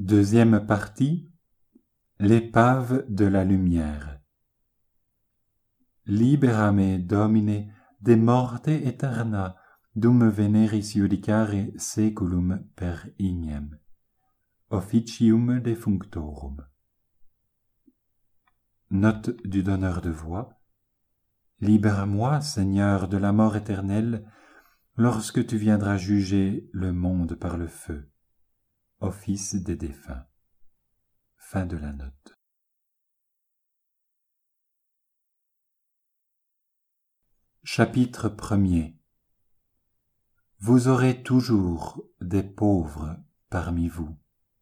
Deuxième partie. L'épave de la lumière. Liberame Domine de morte aeterna, dum veneris judicare saeculum per ignem. Officium defunctorum. Note du donneur de voix. Libère-moi, Seigneur, de la mort éternelle, lorsque tu viendras juger le monde par le feu. Office des défunts. Fin de la note. Chapitre 1er. Vous aurez toujours des pauvres parmi vous.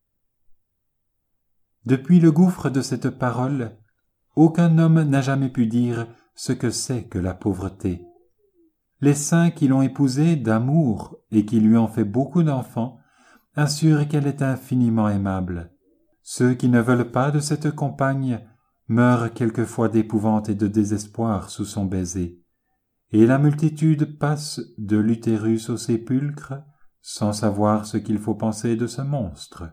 Depuis le gouffre de cette parole, aucun homme n'a jamais pu dire ce que c'est que la pauvreté. Les saints qui l'ont épousée d'amour et qui lui ont fait beaucoup d'enfants assurent qu'elle est infiniment aimable. Ceux qui ne veulent pas de cette compagne meurent quelquefois d'épouvante et de désespoir sous son baiser, et la multitude passe de l'utérus au sépulcre sans savoir ce qu'il faut penser de ce monstre.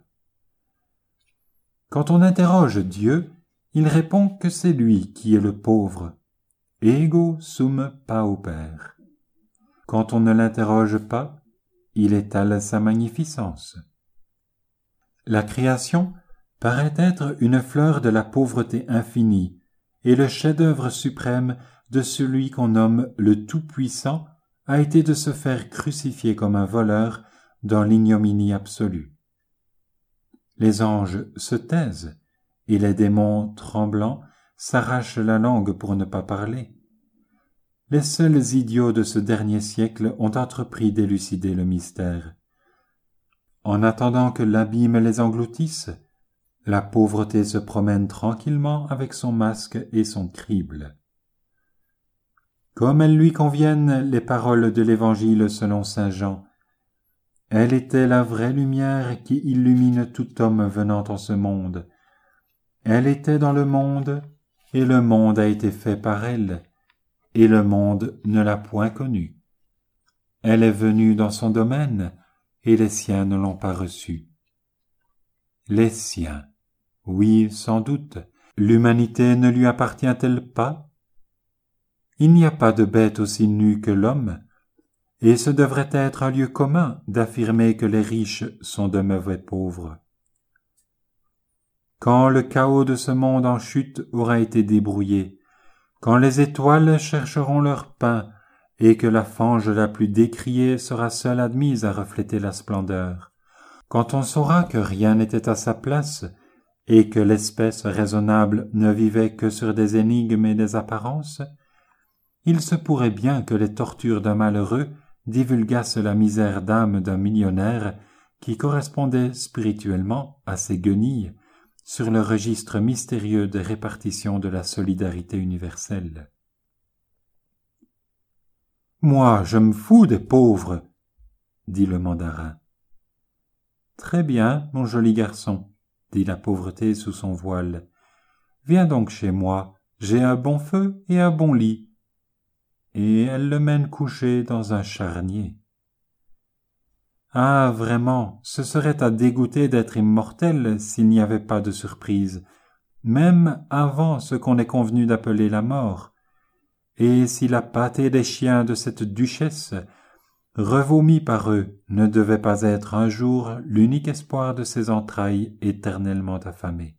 Quand on interroge Dieu, il répond que c'est lui qui est le pauvre. Ego sum pauper. Quand on ne l'interroge pas, il étale sa magnificence. La création paraît être une fleur de la pauvreté infinie et le chef-d'œuvre suprême de celui qu'on nomme le Tout-Puissant a été de se faire crucifier comme un voleur dans l'ignominie absolue. Les anges se taisent et les démons tremblants s'arrachent la langue pour ne pas parler. Les seuls idiots de ce dernier siècle ont entrepris d'élucider le mystère. En attendant que l'abîme les engloutisse, la pauvreté se promène tranquillement avec son masque et son crible. Comme elles lui conviennent les paroles de l'Évangile selon saint Jean, elle était la vraie lumière qui illumine tout homme venant en ce monde. Elle était dans le monde, et le monde a été fait par elle, et le monde ne l'a point connue. Elle est venue dans son domaine, et les siens ne l'ont pas reçue. Les siens, oui, sans doute, l'humanité ne lui appartient-elle pas? Il n'y a pas de bête aussi nue que l'homme, et ce devrait être un lieu commun d'affirmer que les riches sont de mauvais pauvres. Quand le chaos de ce monde en chute aura été débrouillé, quand les étoiles chercheront leur pain, et que la fange la plus décriée sera seule admise à refléter la splendeur, quand on saura que rien n'était à sa place, et que l'espèce raisonnable ne vivait que sur des énigmes et des apparences, il se pourrait bien que les tortures d'un malheureux divulgassent la misère d'âme d'un millionnaire qui correspondait spirituellement à ses guenilles sur le registre mystérieux de répartition de la solidarité universelle. « Moi, je me fous des pauvres, » dit le mandarin. « Très bien, mon joli garçon, » dit la pauvreté sous son voile. « Viens donc chez moi, j'ai un bon feu et un bon lit. » Et elle le mène coucher dans un charnier. Ah, vraiment, ce serait à dégoûter d'être immortel s'il n'y avait pas de surprise, même avant ce qu'on est convenu d'appeler la mort. Et si la pâtée des chiens de cette duchesse, revomie par eux, ne devait pas être un jour l'unique espoir de ses entrailles éternellement affamées.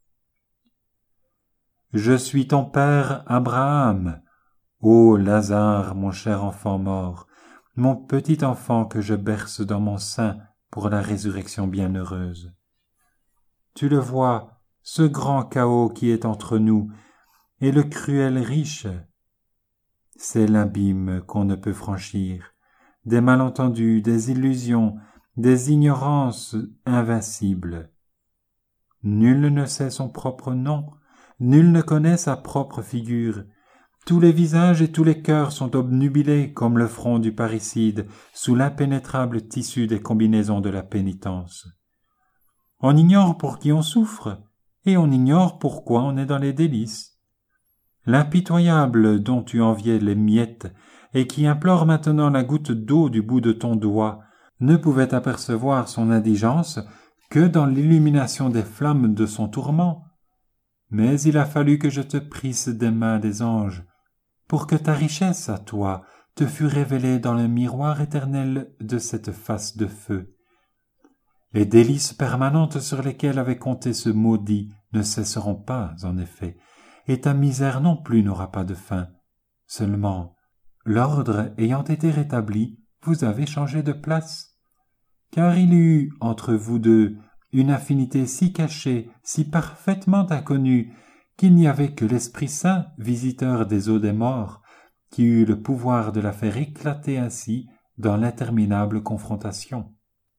« Je suis ton père Abraham, ô Lazare, mon cher enfant mort, mon petit enfant que je berce dans mon sein pour la résurrection bienheureuse. Tu le vois, ce grand chaos qui est entre nous, et le cruel riche, c'est l'abîme qu'on ne peut franchir, des malentendus, des illusions, des ignorances invincibles. Nul ne sait son propre nom, nul ne connaît sa propre figure. Tous les visages et tous les cœurs sont obnubilés comme le front du parricide sous l'impénétrable tissu des combinaisons de la pénitence. On ignore pour qui on souffre, et on ignore pourquoi on est dans les délices. L'impitoyable dont tu enviais les miettes et qui implore maintenant la goutte d'eau du bout de ton doigt ne pouvait apercevoir son indigence que dans l'illumination des flammes de son tourment, mais il a fallu que je te prisse des mains des anges, pour que ta richesse à toi te fût révélée dans le miroir éternel de cette face de feu. Les délices permanentes sur lesquelles avait compté ce maudit ne cesseront pas, en effet, et ta misère non plus n'aura pas de fin. Seulement, l'ordre ayant été rétabli, vous avez changé de place. Car il y eut entre vous deux une affinité si cachée, si parfaitement inconnue, qu'il n'y avait que l'Esprit Saint, visiteur des eaux des morts, qui eut le pouvoir de la faire éclater ainsi dans l'interminable confrontation.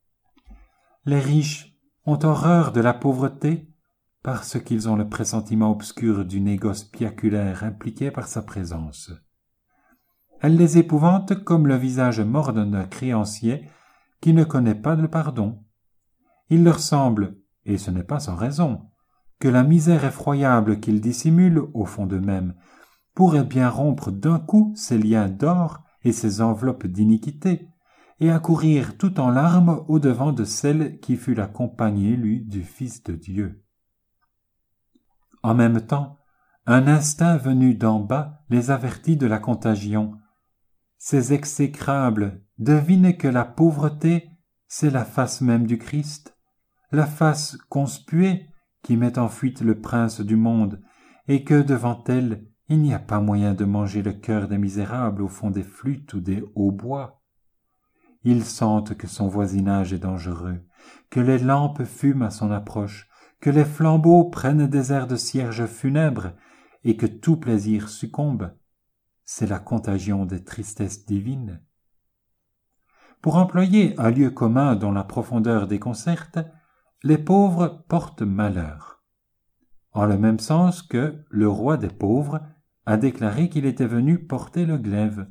Les riches ont horreur de la pauvreté parce qu'ils ont le pressentiment obscur du négoce piaculaire impliqué par sa présence. Elle les épouvante comme le visage mort d'un créancier qui ne connaît pas le pardon. Il leur semble, et ce n'est pas sans raison, que la misère effroyable qu'ils dissimulent au fond d'eux-mêmes pourrait bien rompre d'un coup ces liens d'or et ces enveloppes d'iniquité, et accourir tout en larmes au-devant de celle qui fut la compagne élue du Fils de Dieu. En même temps, un instinct venu d'en bas les avertit de la contagion. Ces exécrables devinent que la pauvreté, c'est la face même du Christ, la face conspuée qui met en fuite le prince du monde, et que devant elle, il n'y a pas moyen de manger le cœur des misérables au fond des flûtes ou des hautbois. Ils sentent que son voisinage est dangereux, que les lampes fument à son approche, que les flambeaux prennent des airs de cierges funèbres, et que tout plaisir succombe. C'est la contagion des tristesses divines. Pour employer un lieu commun dont la profondeur déconcerte, les pauvres portent malheur, en le même sens que le roi des pauvres a déclaré qu'il était venu porter le glaive.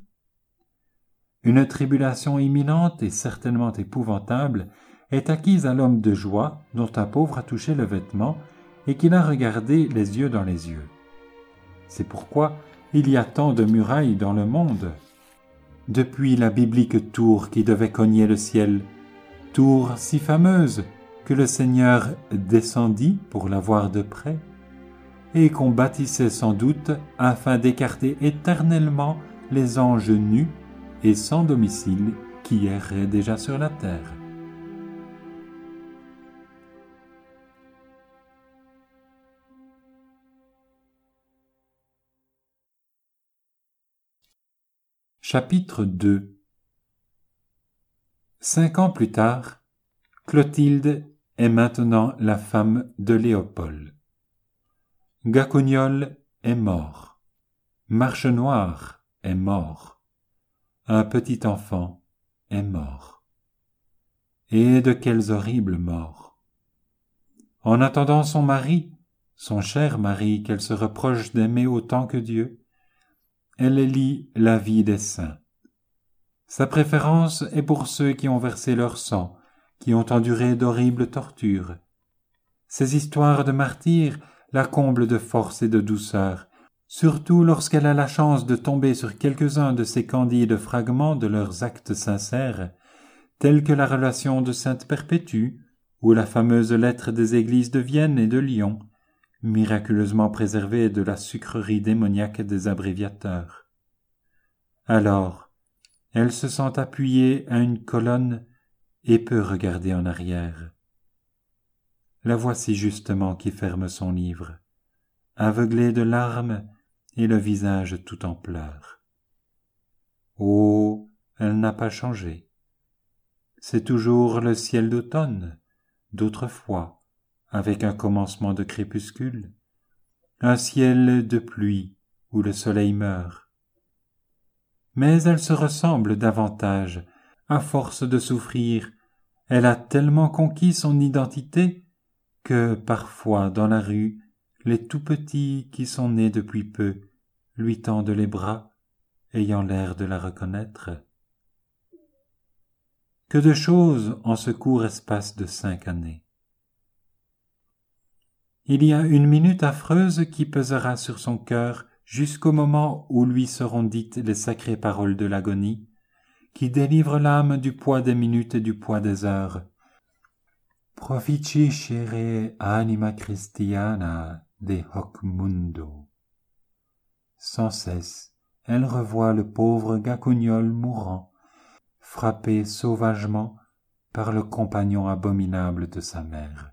Une tribulation imminente et certainement épouvantable est acquise à l'homme de joie dont un pauvre a touché le vêtement et qu'il a regardé les yeux dans les yeux. C'est pourquoi il y a tant de murailles dans le monde. Depuis la biblique tour qui devait cogner le ciel, tour si fameuse que le Seigneur descendit pour la voir de près, et qu'on bâtissait sans doute afin d'écarter éternellement les anges nus et sans domicile qui erraient déjà sur la terre. Chapitre 2. 5 ans plus tard, Clotilde est maintenant la femme de Léopold. Gaconiol est mort. Marchenoir est mort. Un petit enfant est mort. Et de quelles horribles morts! En attendant son mari, son cher mari qu'elle se reproche d'aimer autant que Dieu, elle lit la vie des saints. Sa préférence est pour ceux qui ont versé leur sang, qui ont enduré d'horribles tortures. Ces histoires de martyrs la comblent de force et de douceur, surtout lorsqu'elle a la chance de tomber sur quelques-uns de ces candides fragments de leurs actes sincères, tels que la relation de Sainte Perpétue ou la fameuse lettre des églises de Vienne et de Lyon, miraculeusement préservée de la sucrerie démoniaque des abréviateurs. Alors, elle se sent appuyée à une colonne et peut regarder en arrière. La voici justement qui ferme son livre, aveuglée de larmes et le visage tout en pleurs. Oh, elle n'a pas changé. C'est toujours le ciel d'automne, d'autrefois, avec un commencement de crépuscule, un ciel de pluie où le soleil meurt. Mais elle se ressemble davantage, à force de souffrir, elle a tellement conquis son identité que, parfois, dans la rue, les tout-petits qui sont nés depuis peu lui tendent les bras, ayant l'air de la reconnaître. Que de choses en ce court espace de 5 années! Il y a une minute affreuse qui pesera sur son cœur jusqu'au moment où lui seront dites les sacrées paroles de l'agonie, qui délivrent l'âme du poids des minutes et du poids des heures. Proficiscere anima Christiana de hoc mundo. Sans cesse, elle revoit le pauvre Gacougnol mourant, frappé sauvagement par le compagnon abominable de sa mère.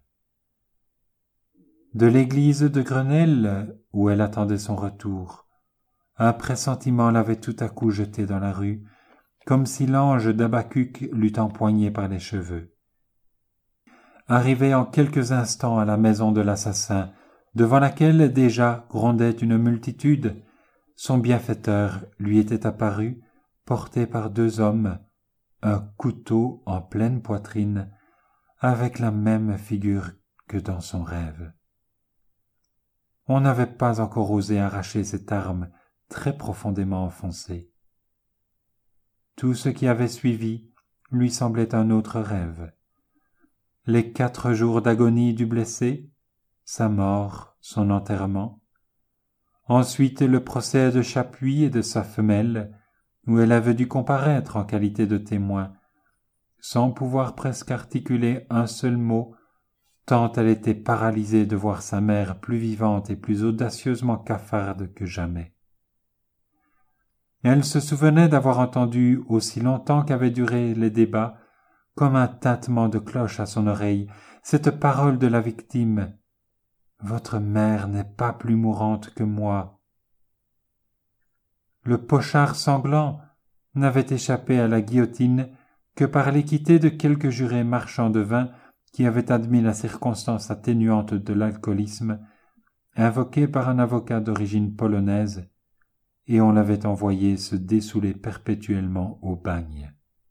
De l'église de Grenelle, où elle attendait son retour, un pressentiment l'avait tout à coup jetée dans la rue, comme si l'ange d'Habacuc l'eût empoignée par les cheveux. Arrivée en quelques instants à la maison de l'assassin, devant laquelle déjà grondait une multitude, son bienfaiteur lui était apparu, porté par 2 hommes, un couteau en pleine poitrine, avec la même figure que dans son rêve. On n'avait pas encore osé arracher cette arme très profondément enfoncée. Tout ce qui avait suivi lui semblait un autre rêve. Les 4 jours d'agonie du blessé, sa mort, son enterrement, ensuite le procès de Chapuis et de sa femelle, où elle avait dû comparaître en qualité de témoin, sans pouvoir presque articuler un seul mot, tant elle était paralysée de voir sa mère plus vivante et plus audacieusement cafarde que jamais. Elle se souvenait d'avoir entendu, aussi longtemps qu'avaient duré les débats, comme un tintement de cloche à son oreille, cette parole de la victime: « Votre mère n'est pas plus mourante que moi. » Le pochard sanglant n'avait échappé à la guillotine que par l'équité de quelques jurés marchands de vin qui avaient admis la circonstance atténuante de l'alcoolisme, invoquée par un avocat d'origine polonaise, et on l'avait envoyé se dessouler perpétuellement au bagne.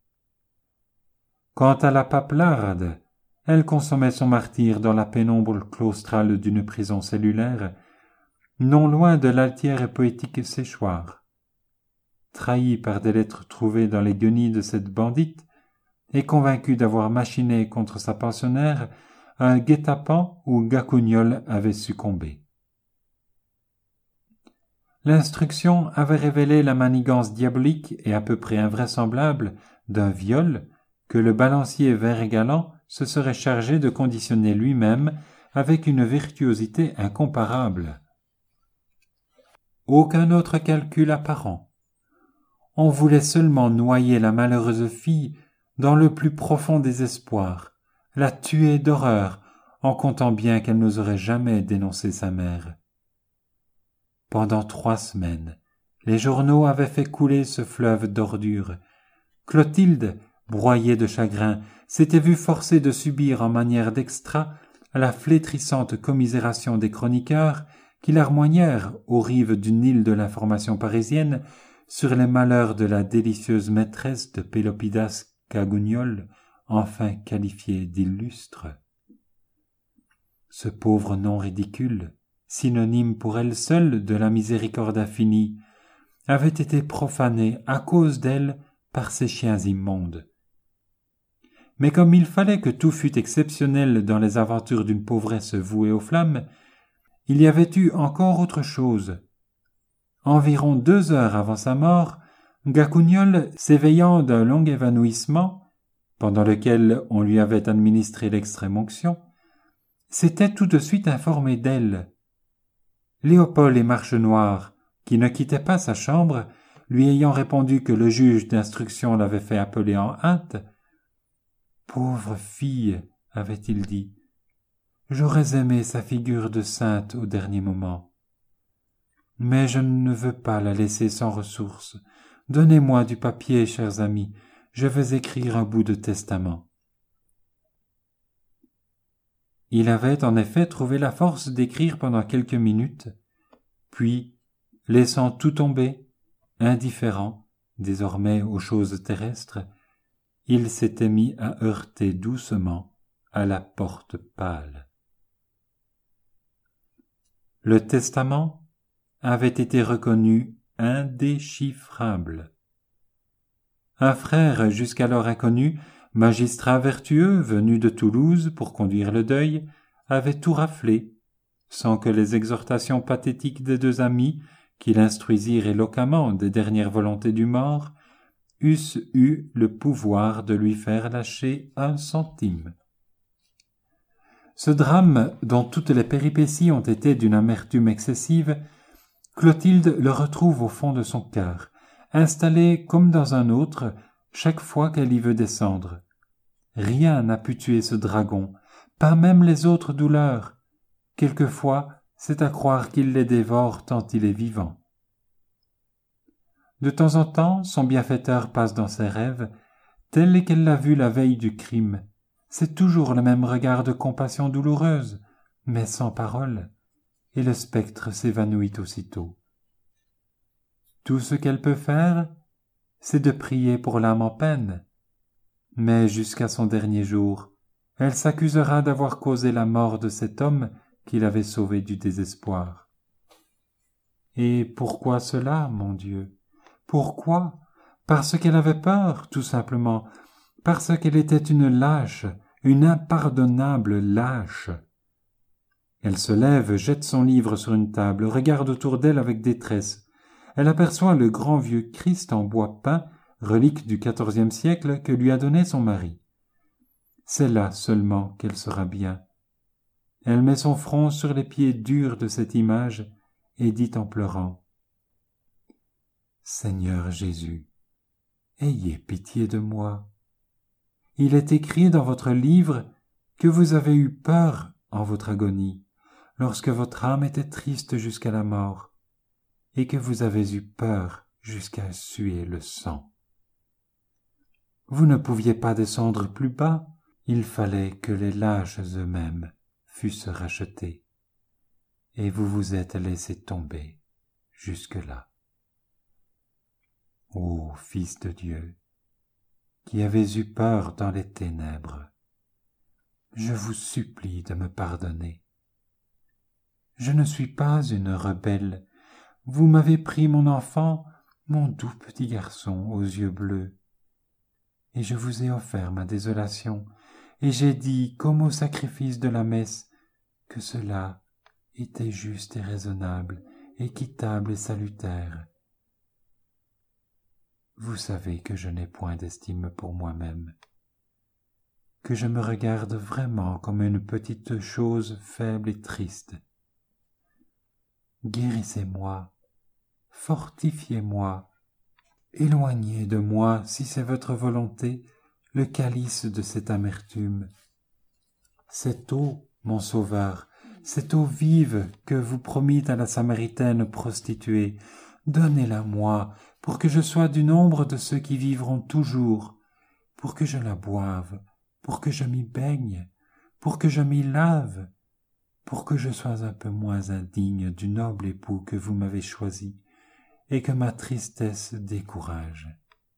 Quant à la Paplarde, elle consommait son martyre dans la pénombre claustrale d'une prison cellulaire, non loin de l'altière et poétique séchoir. Trahie par des lettres trouvées dans les guenilles de cette bandite, et convaincue d'avoir machiné contre sa pensionnaire un guet-apens où Gacougnol avait succombé. L'instruction avait révélé la manigance diabolique et à peu près invraisemblable d'un viol que le balancier Vert-et-Galant se serait chargé de conditionner lui-même avec une virtuosité incomparable. Aucun autre calcul apparent. On voulait seulement noyer la malheureuse fille dans le plus profond désespoir, la tuer d'horreur, en comptant bien qu'elle n'oserait jamais dénoncer sa mère. Pendant 3 semaines, les journaux avaient fait couler ce fleuve d'ordures. Clotilde, broyée de chagrin, s'était vue forcée de subir en manière d'extra la flétrissante commisération des chroniqueurs qui larmoignèrent aux rives du Nil de l'information parisienne sur les malheurs de la délicieuse maîtresse de Pélopidas Gacougnol, enfin qualifiée d'illustre. Ce pauvre nom ridicule, synonyme pour elle seule de la miséricorde infinie, avait été profané à cause d'elle par ces chiens immondes. Mais comme il fallait que tout fût exceptionnel dans les aventures d'une pauvresse vouée aux flammes, il y avait eu encore autre chose. Environ 2 heures avant sa mort, Gacougnol, s'éveillant d'un long évanouissement, pendant lequel on lui avait administré l'extrême-onction, s'était tout de suite informé d'elle. Léopold et Marchenoir, qui ne quittait pas sa chambre, lui ayant répondu que le juge d'instruction l'avait fait appeler en hâte, « Pauvre fille, avait-il dit, j'aurais aimé sa figure de sainte au dernier moment. Mais je ne veux pas la laisser sans ressources. Donnez-moi du papier, chers amis, je vais écrire un bout de testament. » Il avait en effet trouvé la force d'écrire pendant quelques minutes, puis, laissant tout tomber, indifférent, désormais aux choses terrestres, il s'était mis à heurter doucement à la porte pâle. Le testament avait été reconnu indéchiffrable. Un frère jusqu'alors inconnu, magistrat vertueux venu de Toulouse pour conduire le deuil, avait tout raflé, sans que les exhortations pathétiques des 2 amis, qui l'instruisirent éloquemment des dernières volontés du mort, eussent eu le pouvoir de lui faire lâcher 1 centime. Ce drame, dont toutes les péripéties ont été d'une amertume excessive, Clotilde le retrouve au fond de son cœur, installé comme dans un autre, chaque fois qu'elle y veut descendre. Rien n'a pu tuer ce dragon, pas même les autres douleurs. Quelquefois, c'est à croire qu'il les dévore tant il est vivant. De temps en temps, son bienfaiteur passe dans ses rêves, tel qu'elle l'a vu la veille du crime. C'est toujours le même regard de compassion douloureuse, mais sans parole, et le spectre s'évanouit aussitôt. Tout ce qu'elle peut faire, c'est de prier pour l'âme en peine, mais jusqu'à son dernier jour, elle s'accusera d'avoir causé la mort de cet homme qui l'avait sauvée du désespoir. Et pourquoi cela, mon Dieu? Pourquoi? Parce qu'elle avait peur, tout simplement, parce qu'elle était une lâche, une impardonnable lâche. Elle se lève, jette son livre sur une table, regarde autour d'elle avec détresse. Elle aperçoit le grand vieux Christ en bois peint, relique du XIVe siècle que lui a donné son mari. C'est là seulement qu'elle sera bien. Elle met son front sur les pieds durs de cette image et dit en pleurant: « Seigneur Jésus, ayez pitié de moi. Il est écrit dans votre livre que vous avez eu peur en votre agonie, lorsque votre âme était triste jusqu'à la mort, et que vous avez eu peur jusqu'à suer le sang. Vous ne pouviez pas descendre plus bas, il fallait que les lâches eux-mêmes fussent rachetés, et vous vous êtes laissé tomber jusque-là. Ô Fils de Dieu, qui avez eu peur dans les ténèbres, je vous supplie de me pardonner. Je ne suis pas une rebelle. Vous m'avez pris mon enfant, mon doux petit garçon aux yeux bleus, et je vous ai offert ma désolation, et j'ai dit, comme au sacrifice de la messe, que cela était juste et raisonnable, équitable et salutaire. Vous savez que je n'ai point d'estime pour moi-même, que je me regarde vraiment comme une petite chose faible et triste. Guérissez-moi, fortifiez-moi, éloignez de moi, si c'est votre volonté, le calice de cette amertume. Cette eau, mon sauveur, cette eau vive que vous promîtes à la Samaritaine prostituée, donnez-la moi, pour que je sois du nombre de ceux qui vivront toujours, pour que je la boive, pour que je m'y baigne, pour que je m'y lave, pour que je sois un peu moins indigne du noble époux que vous m'avez choisi, et que ma tristesse décourage. »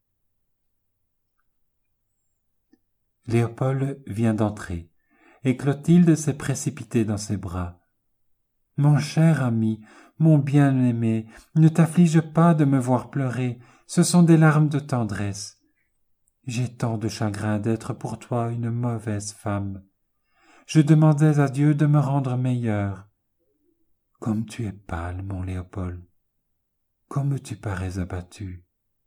Léopold vient d'entrer, et Clotilde s'est précipitée dans ses bras. « Mon cher ami, mon bien-aimé, ne t'afflige pas de me voir pleurer, ce sont des larmes de tendresse. J'ai tant de chagrin d'être pour toi une mauvaise femme. Je demandais à Dieu de me rendre meilleure. Comme tu es pâle, mon Léopold, comme tu parais abattu. »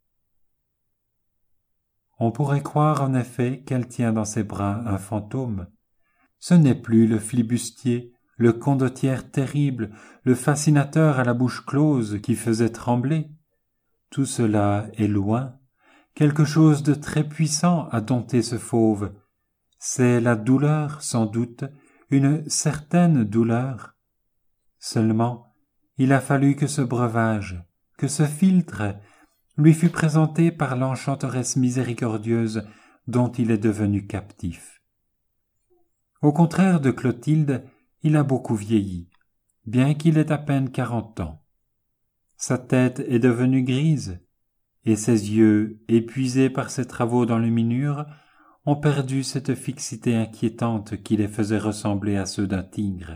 On pourrait croire en effet qu'elle tient dans ses bras un fantôme. Ce n'est plus le flibustier, le condottiere terrible, le fascinateur à la bouche close qui faisait trembler. Tout cela est loin. Quelque chose de très puissant a dompté ce fauve. C'est la douleur, sans doute, une certaine douleur. Seulement, il a fallu que ce breuvage, que ce philtre, lui fût présenté par l'enchanteresse miséricordieuse dont il est devenu captif. Au contraire de Clotilde, il a beaucoup vieilli, bien qu'il ait à peine 40 ans. Sa tête est devenue grise, et ses yeux, épuisés par ses travaux d'enluminure, ont perdu cette fixité inquiétante qui les faisait ressembler à ceux d'un tigre.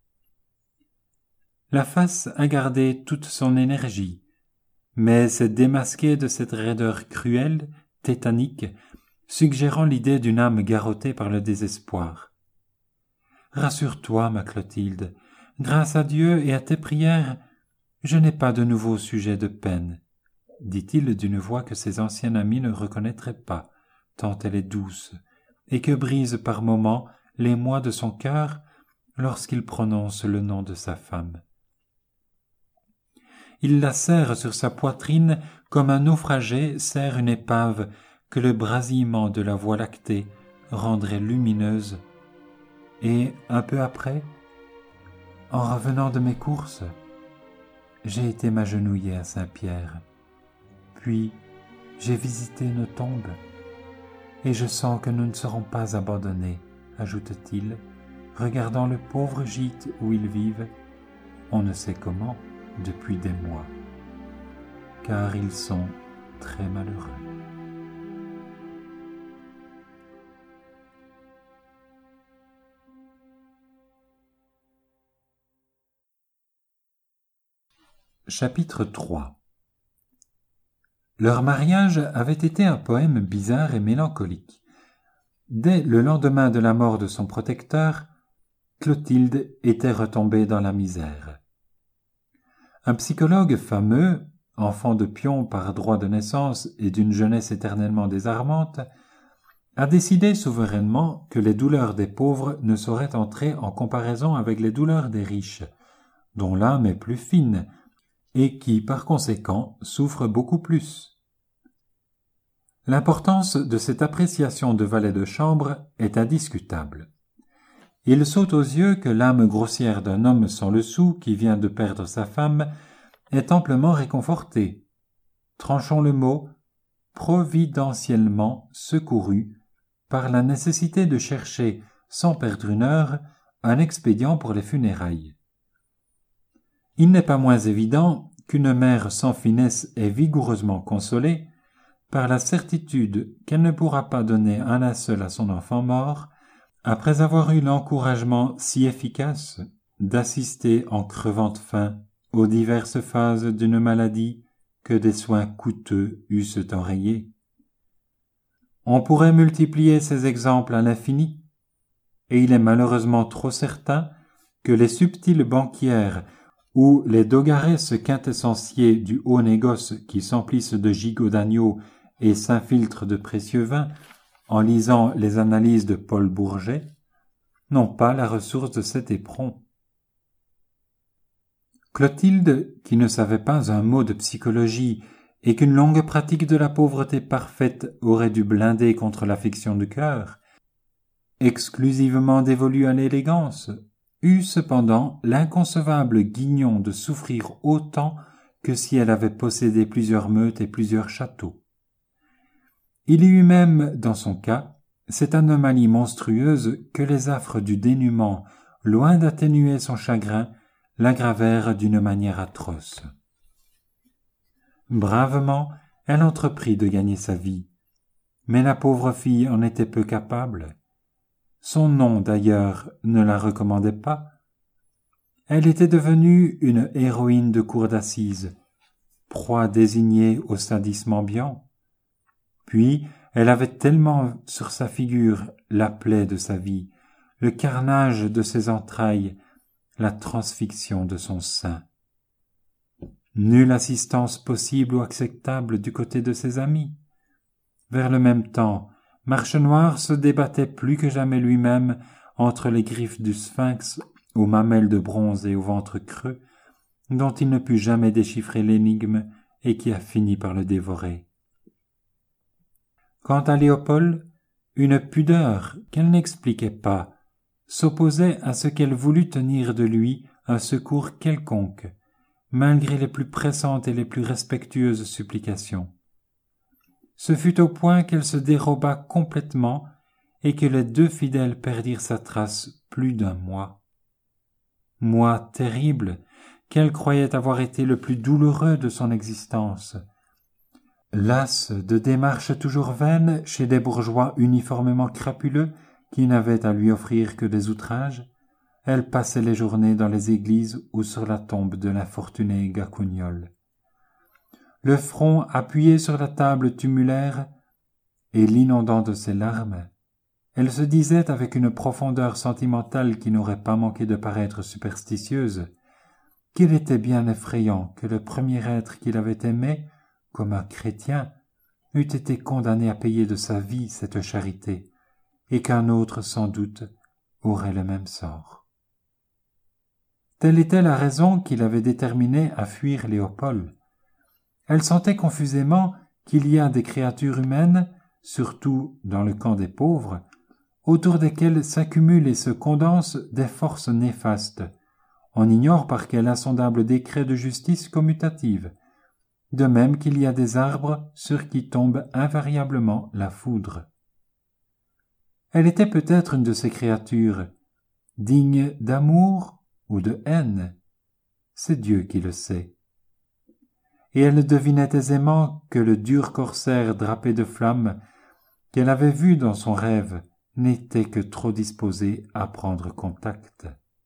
La face a gardé toute son énergie, mais s'est démasquée de cette raideur cruelle, tétanique, suggérant l'idée d'une âme garrottée par le désespoir. « Rassure-toi, ma Clotilde, grâce à Dieu et à tes prières, je n'ai pas de nouveaux sujets de peine, » dit-il d'une voix que ses anciens amis ne reconnaîtraient pas, tant elle est douce, et que brise par moments l'émoi de son cœur lorsqu'il prononce le nom de sa femme. Il la serre sur sa poitrine comme un naufragé serre une épave que le brasillement de la Voie lactée rendrait lumineuse. Et un peu après, en revenant de mes courses, j'ai été m'agenouiller à Saint-Pierre. Puis j'ai visité nos tombes, et je sens que nous ne serons pas abandonnés, ajoute-t-il, regardant le pauvre gîte où ils vivent, on ne sait comment, depuis des mois, car ils sont très malheureux. Chapitre 3. Leur mariage avait été un poème bizarre et mélancolique. Dès le lendemain de la mort de son protecteur, Clotilde était retombée dans la misère. Un psychologue fameux, enfant de pion par droit de naissance et d'une jeunesse éternellement désarmante, a décidé souverainement que les douleurs des pauvres ne sauraient entrer en comparaison avec les douleurs des riches, dont l'âme est plus fine, et qui, par conséquent, souffrent beaucoup plus. L'importance de cette appréciation de valet de chambre est indiscutable. Il saute aux yeux que l'âme grossière d'un homme sans le sou qui vient de perdre sa femme est amplement réconfortée. Tranchons le mot, providentiellement secouru par la nécessité de chercher, sans perdre une heure, un expédient pour les funérailles. Il n'est pas moins évident qu'une mère sans finesse est vigoureusement consolée par la certitude qu'elle ne pourra pas donner un linceul à son enfant mort après avoir eu l'encouragement si efficace d'assister en crevant de faim aux diverses phases d'une maladie que des soins coûteux eussent enrayée. On pourrait multiplier ces exemples à l'infini, et il est malheureusement trop certain que les subtiles banquières ou les dogaresses quintessentiers du haut négoce qui s'emplissent de gigots d'agneau et s'infiltrent de précieux vins en lisant les analyses de Paul Bourget, n'ont pas la ressource de cet éperon. Clotilde, qui ne savait pas un mot de psychologie et qu'une longue pratique de la pauvreté parfaite aurait dû blinder contre l'affection du cœur, exclusivement dévolue à l'élégance, eut cependant l'inconcevable guignon de souffrir autant que si elle avait possédé plusieurs meutes et plusieurs châteaux. Il y eut même, dans son cas, cette anomalie monstrueuse que les affres du dénuement, loin d'atténuer son chagrin, l'aggravèrent d'une manière atroce. Bravement, elle entreprit de gagner sa vie, mais la pauvre fille en était peu capable. Son nom, d'ailleurs, ne la recommandait pas. Elle était devenue une héroïne de cour d'assises, proie désignée au sadisme ambiant. Puis, elle avait tellement sur sa figure la plaie de sa vie, le carnage de ses entrailles, la transfixion de son sein. Nulle assistance possible ou acceptable du côté de ses amis. Vers le même temps, Marchenoir se débattait plus que jamais lui-même entre les griffes du sphinx aux mamelles de bronze et au ventre creux, dont il ne put jamais déchiffrer l'énigme et qui a fini par le dévorer. Quant à Léopold, une pudeur qu'elle n'expliquait pas s'opposait à ce qu'elle voulut tenir de lui un secours quelconque, malgré les plus pressantes et les plus respectueuses supplications. Ce fut au point qu'elle se déroba complètement et que les deux fidèles perdirent sa trace plus d'un mois. Mois terrible qu'elle croyait avoir été le plus douloureux de son existence. Lasse de démarches toujours vaines chez des bourgeois uniformément crapuleux qui n'avaient à lui offrir que des outrages, elle passait les journées dans les églises ou sur la tombe de l'infortuné Gacougnol. Le front appuyé sur la table tumulaire et l'inondant de ses larmes, elle se disait avec une profondeur sentimentale qui n'aurait pas manqué de paraître superstitieuse, qu'il était bien effrayant que le premier être qu'il avait aimé, comme un chrétien, eût été condamné à payer de sa vie cette charité, et qu'un autre, sans doute, aurait le même sort. Telle était la raison qui l'avait déterminée à fuir Léopold. Elle sentait confusément qu'il y a des créatures humaines, surtout dans le camp des pauvres, autour desquelles s'accumulent et se condensent des forces néfastes. On ignore par quel insondable décret de justice commutative, de même qu'il y a des arbres sur qui tombe invariablement la foudre. Elle était peut-être une de ces créatures, digne d'amour ou de haine. C'est Dieu qui le sait. Et elle devinait aisément que le dur corsaire drapé de flammes qu'elle avait vu dans son rêve n'était que trop disposé à prendre contact.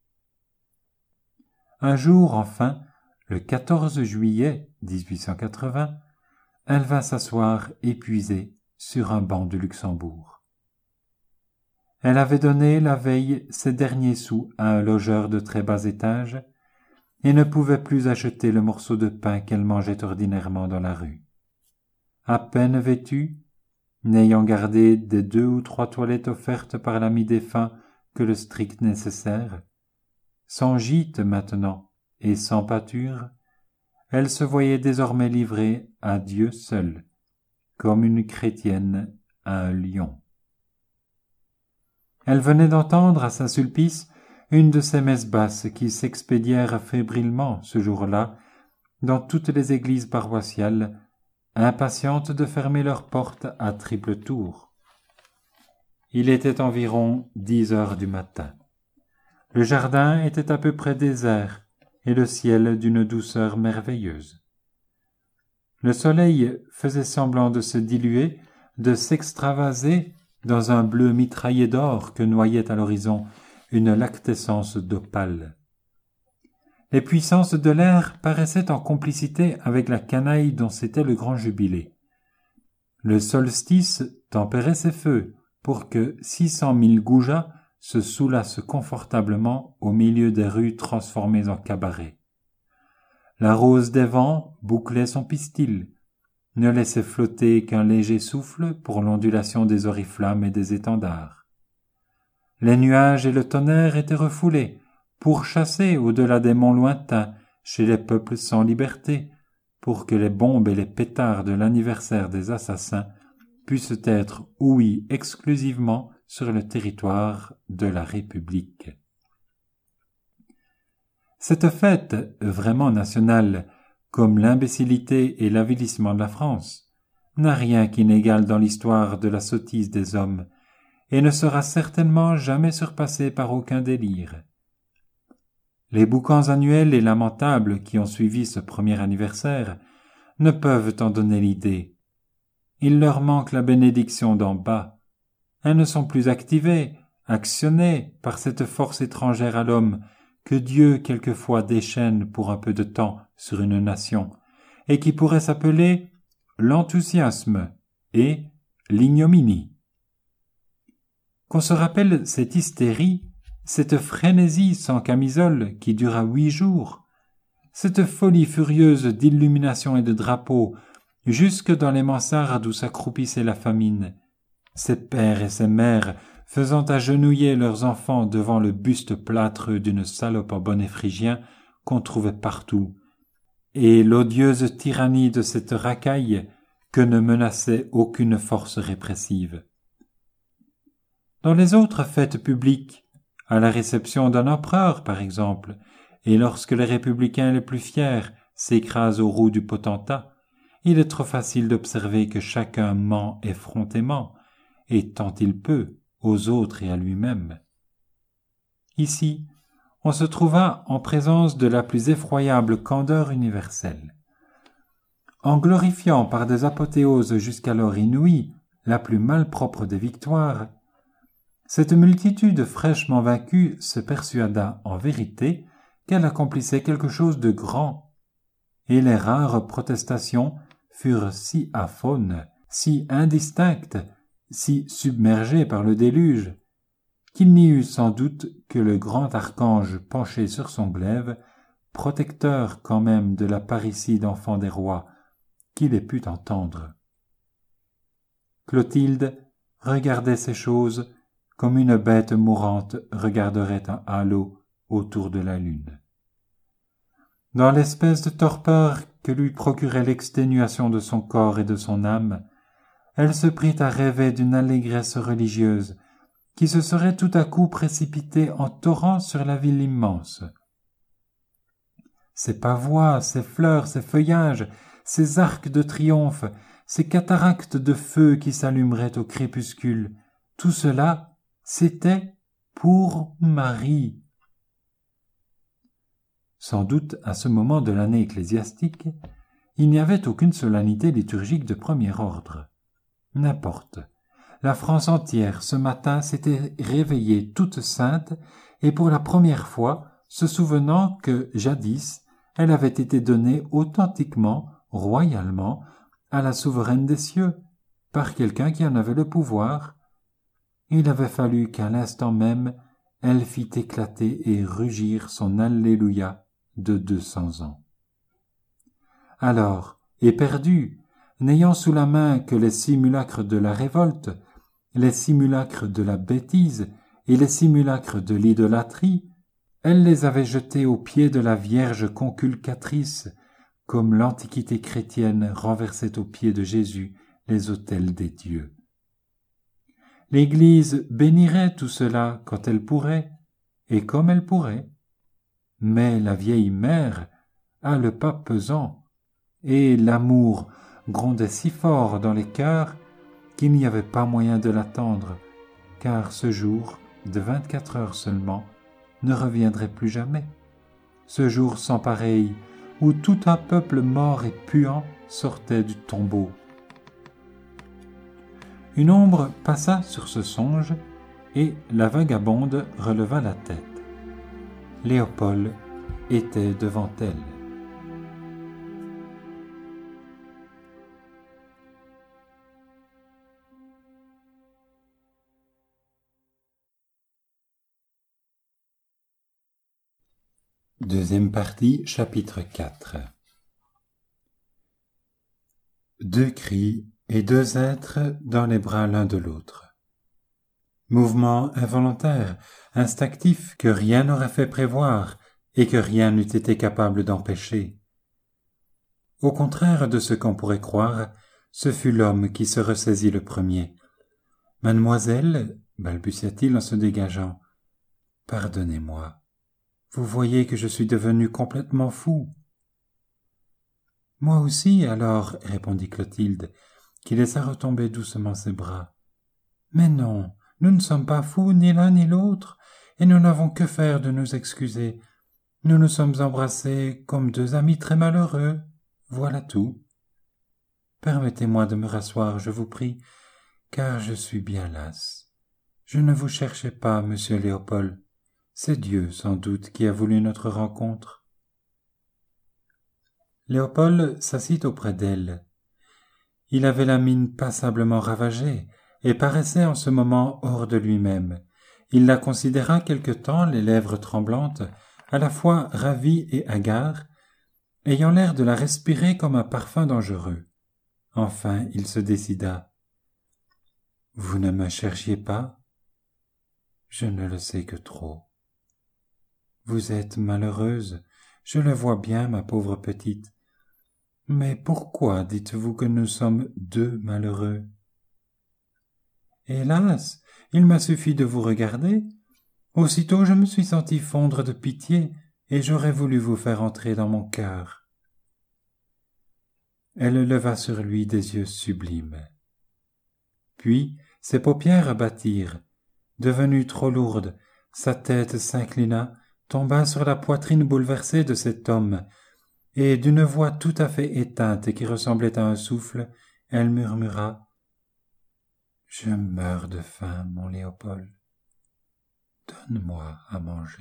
Un jour, enfin, le 14 juillet 1880, elle vint s'asseoir épuisée sur un banc de Luxembourg. Elle avait donné la veille ses derniers sous à un logeur de très bas étage et ne pouvait plus acheter le morceau de pain qu'elle mangeait ordinairement dans la rue. À peine vêtue, n'ayant gardé des 2 ou 3 toilettes offertes par l'ami défunt que le strict nécessaire, sans gîte maintenant et sans pâture, elle se voyait désormais livrée à Dieu seul, comme une chrétienne à un lion. Elle venait d'entendre à Saint-Sulpice une de ces messes basses qui s'expédièrent fébrilement ce jour-là dans toutes les églises paroissiales, impatientes de fermer leurs portes à triple tour. Il était environ 10 heures du matin. Le jardin était à peu près désert et le ciel d'une douceur merveilleuse. Le soleil faisait semblant de se diluer, de s'extravaser dans un bleu mitraillé d'or que noyait à l'horizon une lactescence d'opale. Les puissances de l'air paraissaient en complicité avec la canaille dont c'était le grand jubilé. Le solstice tempérait ses feux pour que 600 000 goujats se soulassent confortablement au milieu des rues transformées en cabarets. La rose des vents bouclait son pistil, ne laissait flotter qu'un léger souffle pour l'ondulation des oriflammes et des étendards. Les nuages et le tonnerre étaient refoulés, pourchassés au-delà des monts lointains, chez les peuples sans liberté, pour que les bombes et les pétards de l'anniversaire des assassins puissent être ouïs exclusivement sur le territoire de la République. Cette fête, vraiment nationale, comme l'imbécilité et l'avilissement de la France, n'a rien d'inégal dans l'histoire de la sottise des hommes, et ne sera certainement jamais surpassée par aucun délire. Les boucans annuels et lamentables qui ont suivi ce premier anniversaire ne peuvent en donner l'idée. Il leur manque la bénédiction d'en bas. Elles ne sont plus activées, actionnées par cette force étrangère à l'homme que Dieu quelquefois déchaîne pour un peu de temps sur une nation, et qui pourrait s'appeler l'enthousiasme et l'ignominie. Qu'on se rappelle cette hystérie, cette frénésie sans camisole qui dura 8 jours, cette folie furieuse d'illumination et de drapeaux, jusque dans les mansardes où s'accroupissait la famine, ces pères et ces mères faisant agenouiller leurs enfants devant le buste plâtreux d'une salope en bonnet phrygien qu'on trouvait partout, et l'odieuse tyrannie de cette racaille que ne menaçait aucune force répressive. Dans les autres fêtes publiques, à la réception d'un empereur par exemple, et lorsque les républicains les plus fiers s'écrasent aux roues du potentat, il est trop facile d'observer que chacun ment effrontément, et tant il peut, aux autres et à lui-même. Ici, on se trouva en présence de la plus effroyable candeur universelle. En glorifiant par des apothéoses jusqu'alors inouïes la plus malpropre des victoires, cette multitude fraîchement vaincue se persuada en vérité qu'elle accomplissait quelque chose de grand, et les rares protestations furent si aphones, si indistinctes, si submergées par le déluge, qu'il n'y eut sans doute que le grand archange penché sur son glaive, protecteur quand même de la parricide enfant des rois, qui les put entendre. Clotilde regardait ces choses comme une bête mourante regarderait un halo autour de la lune. Dans l'espèce de torpeur que lui procurait l'exténuation de son corps et de son âme, elle se prit à rêver d'une allégresse religieuse qui se serait tout à coup précipitée en torrent sur la ville immense. Ces pavois, ces fleurs, ces feuillages, ces arcs de triomphe, ces cataractes de feu qui s'allumeraient au crépuscule, tout cela, c'était pour Marie. Sans doute, à ce moment de l'année ecclésiastique, il n'y avait aucune solennité liturgique de premier ordre. N'importe. La France entière, ce matin, s'était réveillée toute sainte et pour la première fois, se souvenant que, jadis, elle avait été donnée authentiquement, royalement, à la souveraine des cieux, par quelqu'un qui en avait le pouvoir. Il avait fallu qu'à l'instant même, elle fît éclater et rugir son Alléluia de 200 ans. Alors, éperdue, n'ayant sous la main que les simulacres de la révolte, les simulacres de la bêtise et les simulacres de l'idolâtrie, elle les avait jetés aux pieds de la Vierge conculcatrice, comme l'Antiquité chrétienne renversait aux pieds de Jésus les autels des dieux. L'Église bénirait tout cela quand elle pourrait, et comme elle pourrait. Mais la vieille mère a le pas pesant, et l'amour grondait si fort dans les cœurs qu'il n'y avait pas moyen de l'attendre, car ce jour, de 24 heures seulement, ne reviendrait plus jamais. Ce jour sans pareil, où tout un peuple mort et puant sortait du tombeau. Une ombre passa sur ce songe, et la vagabonde releva la tête. Léopold était devant elle. Deuxième partie, chapitre 4. Deux cris et deux êtres dans les bras l'un de l'autre. Mouvement involontaire, instinctif que rien n'aurait fait prévoir et que rien n'eût été capable d'empêcher. Au contraire de ce qu'on pourrait croire, ce fut l'homme qui se ressaisit le premier. « Mademoiselle, balbutia-t-il en se dégageant, pardonnez-moi. Vous voyez que je suis devenu complètement fou. » « Moi aussi, alors, répondit Clotilde, qui laissa retomber doucement ses bras. Mais non, nous ne sommes pas fous ni l'un ni l'autre, et nous n'avons que faire de nous excuser. Nous nous sommes embrassés comme deux amis très malheureux. Voilà tout. Permettez-moi de me rasseoir, je vous prie, car je suis bien lasse. Je ne vous cherchais pas, monsieur Léopold. C'est Dieu, sans doute, qui a voulu notre rencontre. Léopold s'assit auprès d'elle. Il avait la mine passablement ravagée et paraissait en ce moment hors de lui-même. Il la considéra quelque temps, les lèvres tremblantes, à la fois ravi et hagard, ayant l'air de la respirer comme un parfum dangereux. Enfin, il se décida. « Vous ne me cherchiez pas ? Je ne le sais que trop. Vous êtes malheureuse, je le vois bien, ma pauvre petite. Mais pourquoi dites-vous que nous sommes deux malheureux ? Hélas, il m'a suffi de vous regarder. Aussitôt je me suis senti fondre de pitié, et j'aurais voulu vous faire entrer dans mon cœur. » Elle leva sur lui des yeux sublimes. Puis ses paupières battirent. Devenue trop lourde, sa tête s'inclina, tomba sur la poitrine bouleversée de cet homme, et d'une voix tout à fait éteinte et qui ressemblait à un souffle, elle murmura « Je meurs de faim, mon Léopold. Donne-moi à manger. »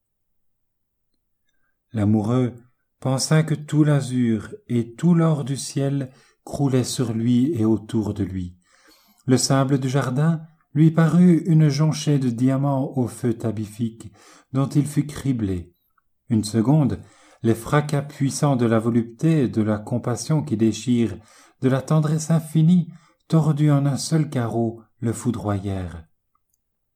L'amoureux pensa que tout l'azur et tout l'or du ciel croulait sur lui et autour de lui. Le sable du jardin lui parut une jonchée de diamants au feu tabifique, dont il fut criblé. Une seconde, les fracas puissants de la volupté, de la compassion qui déchire, de la tendresse infinie, tordue en un seul carreau, le foudroyèrent.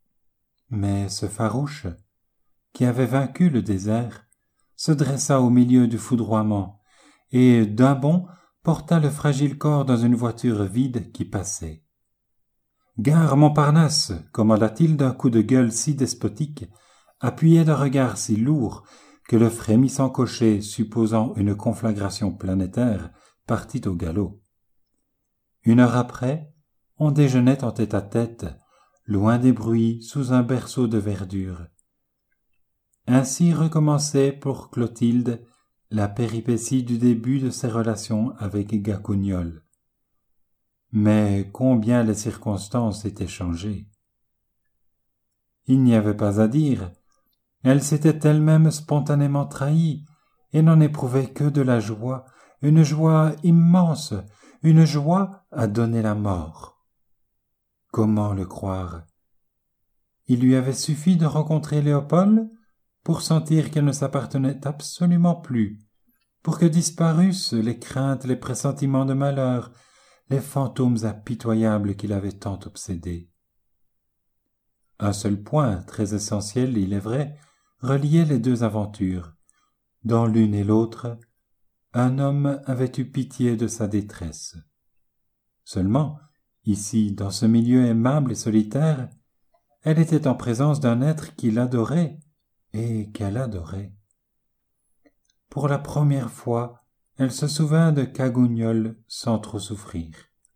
Mais ce farouche, qui avait vaincu le désert, se dressa au milieu du foudroiement et, d'un bond, porta le fragile corps dans une voiture vide qui passait. « Gare Montparnasse !» commanda-t-il d'un coup de gueule si despotique, appuyé d'un regard si lourd que le frémissant cocher, supposant une conflagration planétaire, partit au galop. 1 heure après, on déjeunait en tête-à-tête, loin des bruits, sous un berceau de verdure. Ainsi recommençait pour Clotilde la péripétie du début de ses relations avec Gacougnol. Mais combien les circonstances étaient changées. Il n'y avait pas à dire, elle s'était elle-même spontanément trahie et n'en éprouvait que de la joie, une joie immense, une joie à donner la mort. Comment le croire? Il lui avait suffi de rencontrer Léopold pour sentir qu'elle ne s'appartenait absolument plus, pour que disparussent les craintes, les pressentiments de malheur, les fantômes impitoyables qui l'avaient tant obsédé. Un seul point, très essentiel, il est vrai, reliait les deux aventures. Dans l'une et l'autre, un homme avait eu pitié de sa détresse. Seulement, ici, dans ce milieu aimable et solitaire, elle était en présence d'un être qui l'adorait et qu'elle adorait. Pour la première fois, elle se souvint de Cagougnol sans trop souffrir.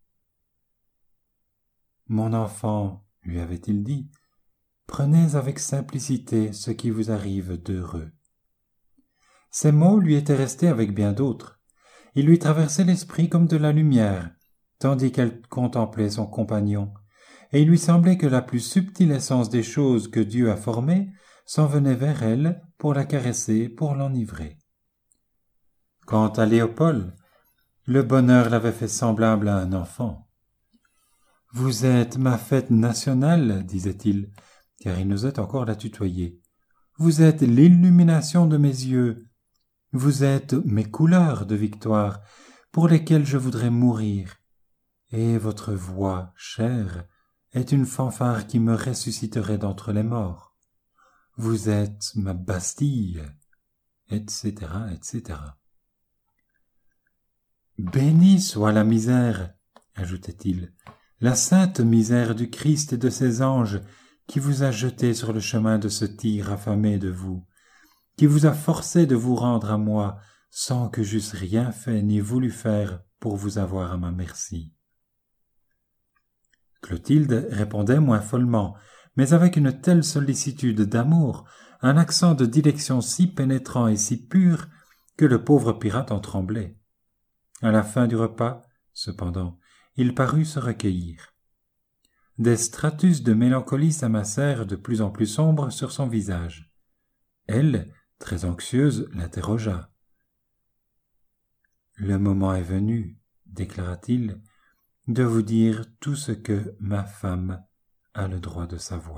« Mon enfant, lui avait-il dit, prenez avec simplicité ce qui vous arrive d'heureux. » Ces mots lui étaient restés avec bien d'autres. Ils lui traversaient l'esprit comme de la lumière, tandis qu'elle contemplait son compagnon, et il lui semblait que la plus subtile essence des choses que Dieu a formées s'en venait vers elle pour la caresser, pour l'enivrer. Quant à Léopold, le bonheur l'avait fait semblable à un enfant. « Vous êtes ma fête nationale, disait-il, car il n'osait encore la tutoyer. Vous êtes l'illumination de mes yeux. Vous êtes mes couleurs de victoire, pour lesquelles je voudrais mourir. Et votre voix, chère, est une fanfare qui me ressusciterait d'entre les morts. Vous êtes ma Bastille, etc., etc. » « Béni soit la misère, ajoutait-il, la sainte misère du Christ et de ses anges qui vous a jeté sur le chemin de ce tigre affamé de vous, qui vous a forcé de vous rendre à moi sans que j'eusse rien fait ni voulu faire pour vous avoir à ma merci. » Clotilde répondait moins follement, mais avec une telle sollicitude d'amour, un accent de dilection si pénétrant et si pur que le pauvre pirate en tremblait. À la fin du repas, cependant, il parut se recueillir. Des stratus de mélancolie s'amassèrent de plus en plus sombres sur son visage. Elle, très anxieuse, l'interrogea. « Le moment est venu, déclara-t-il, de vous dire tout ce que ma femme a le droit de savoir. »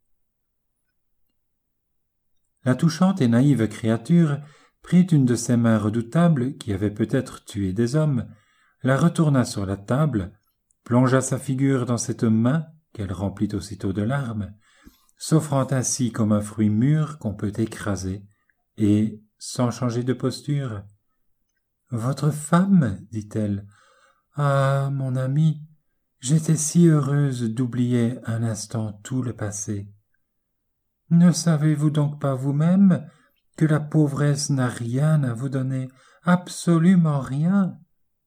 La touchante et naïve créature prit une de ses mains redoutables qui avaient peut-être tué des hommes, la retourna sur la table, plongea sa figure dans cette main qu'elle remplit aussitôt de larmes, s'offrant ainsi comme un fruit mûr qu'on peut écraser, et, sans changer de posture, « Votre femme, dit-elle, ah, mon ami, j'étais si heureuse d'oublier un instant tout le passé. Ne savez-vous donc pas vous-même que la pauvresse n'a rien à vous donner, absolument rien ?»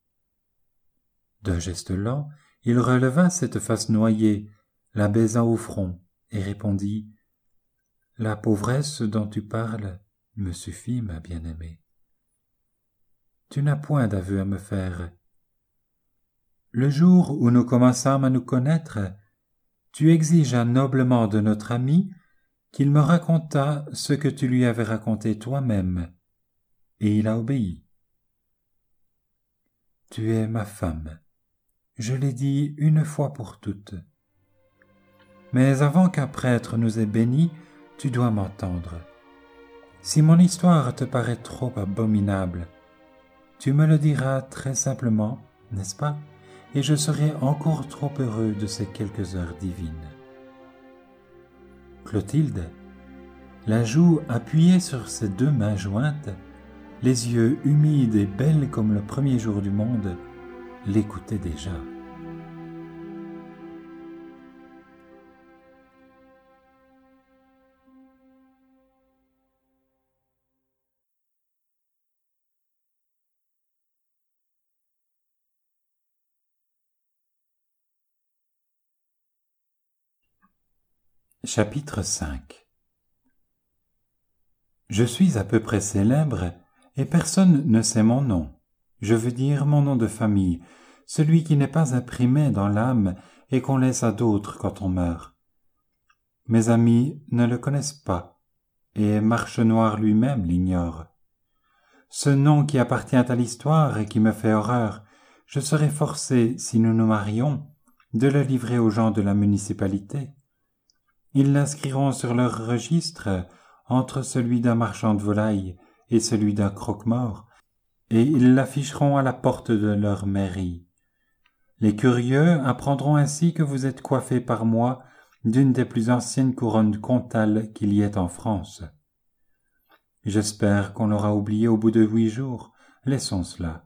D'un geste lent, il releva cette face noyée, la baisa au front, et répondit « La pauvresse dont tu parles me suffit, ma bien-aimée. Tu n'as point d'aveu à me faire. Le jour où nous commençâmes à nous connaître, tu exigea noblement de notre ami qu'il me racontât ce que tu lui avais raconté toi-même, et il a obéi. Tu es ma femme, je l'ai dit une fois pour toutes. Mais avant qu'un prêtre nous ait bénis, tu dois m'entendre. Si mon histoire te paraît trop abominable, tu me le diras très simplement, n'est-ce pas? Et je serai encore trop heureux de ces quelques heures divines. Clotilde, la joue appuyée sur ses deux mains jointes, les yeux humides et belles comme le premier jour du monde, l'écoutait déjà. Chapitre 5. Je suis à peu près célèbre, et personne ne sait mon nom. Je veux dire mon nom de famille, celui qui n'est pas imprimé dans l'âme et qu'on laisse à d'autres quand on meurt. Mes amis ne le connaissent pas, et Marchenoir lui-même l'ignore. Ce nom qui appartient à l'histoire et qui me fait horreur, je serais forcé, si nous nous marions, de le livrer aux gens de la municipalité. Ils l'inscriront sur leur registre entre celui d'un marchand de volailles et celui d'un croque-mort, et ils l'afficheront à la porte de leur mairie. Les curieux apprendront ainsi que vous êtes coiffé par moi d'une des plus anciennes couronnes comtales qu'il y ait en France. J'espère qu'on l'aura oublié au bout de 8 jours. Laissons cela.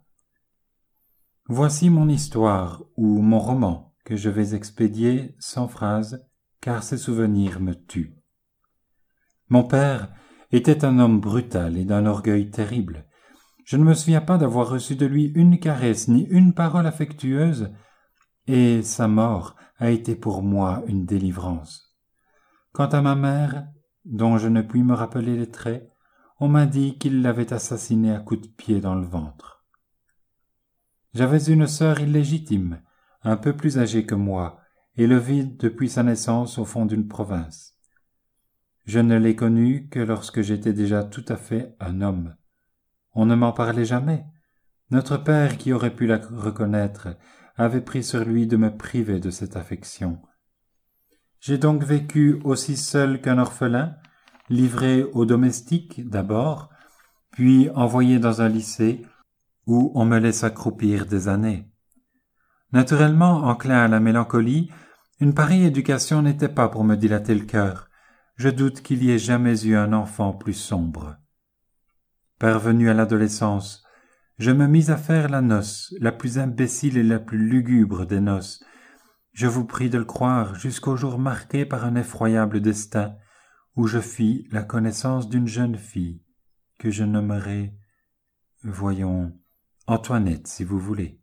Voici mon histoire, ou mon roman, que je vais expédier sans phrase, car ces souvenirs me tuent. Mon père était un homme brutal et d'un orgueil terrible. Je ne me souviens pas d'avoir reçu de lui une caresse ni une parole affectueuse, et sa mort a été pour moi une délivrance. Quant à ma mère, dont je ne puis me rappeler les traits, on m'a dit qu'il l'avait assassinée à coups de pied dans le ventre. J'avais une sœur illégitime, un peu plus âgée que moi, élevée depuis sa naissance au fond d'une province. Je ne l'ai connue que lorsque j'étais déjà tout à fait un homme. On ne m'en parlait jamais. Notre père, qui aurait pu la reconnaître, avait pris sur lui de me priver de cette affection. J'ai donc vécu aussi seul qu'un orphelin, livré aux domestiques d'abord, puis envoyé dans un lycée où on me laissa croupir des années. Naturellement enclin à la mélancolie, une pareille éducation n'était pas pour me dilater le cœur. Je doute qu'il y ait jamais eu un enfant plus sombre. Parvenu à l'adolescence, je me mis à faire la noce, la plus imbécile et la plus lugubre des noces. Je vous prie de le croire, jusqu'au jour marqué par un effroyable destin, où je fis la connaissance d'une jeune fille, que je nommerai, voyons, Antoinette, si vous voulez.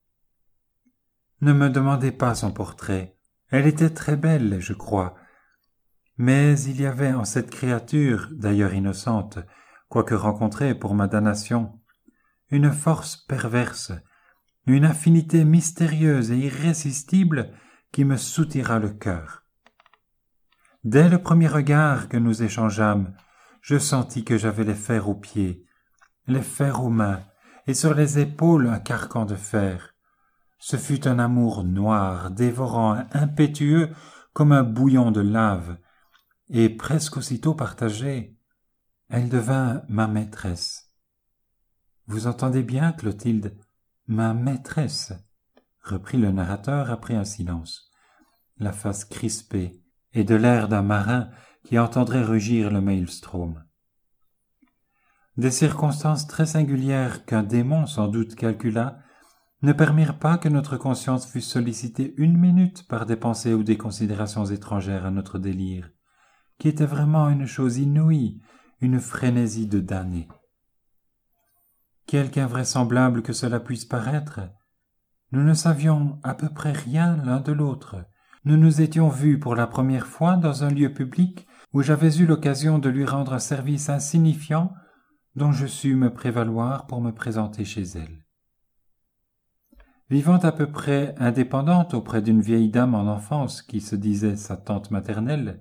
Ne me demandez pas son portrait. Elle était très belle, je crois. Mais il y avait en cette créature, d'ailleurs innocente, quoique rencontrée pour ma damnation, une force perverse, une affinité mystérieuse et irrésistible qui me soutira le cœur. Dès le premier regard que nous échangeâmes, je sentis que j'avais les fers aux pieds, les fers aux mains, et sur les épaules un carcan de fer. Ce fut un amour noir, dévorant, impétueux comme un bouillon de lave, et presque aussitôt partagé. Elle devint ma maîtresse. Vous entendez bien, Clotilde, ma maîtresse, reprit le narrateur après un silence, la face crispée et de l'air d'un marin qui entendrait rugir le maelstrom. Des circonstances très singulières qu'un démon sans doute calcula ne permirent pas que notre conscience fût sollicitée une minute par des pensées ou des considérations étrangères à notre délire, qui était vraiment une chose inouïe, une frénésie de damnés. Quelque invraisemblable que cela puisse paraître, nous ne savions à peu près rien l'un de l'autre. Nous nous étions vus pour la première fois dans un lieu public où j'avais eu l'occasion de lui rendre un service insignifiant dont je sus me prévaloir pour me présenter chez elle. Vivant à peu près indépendante auprès d'une vieille dame en enfance qui se disait sa tante maternelle,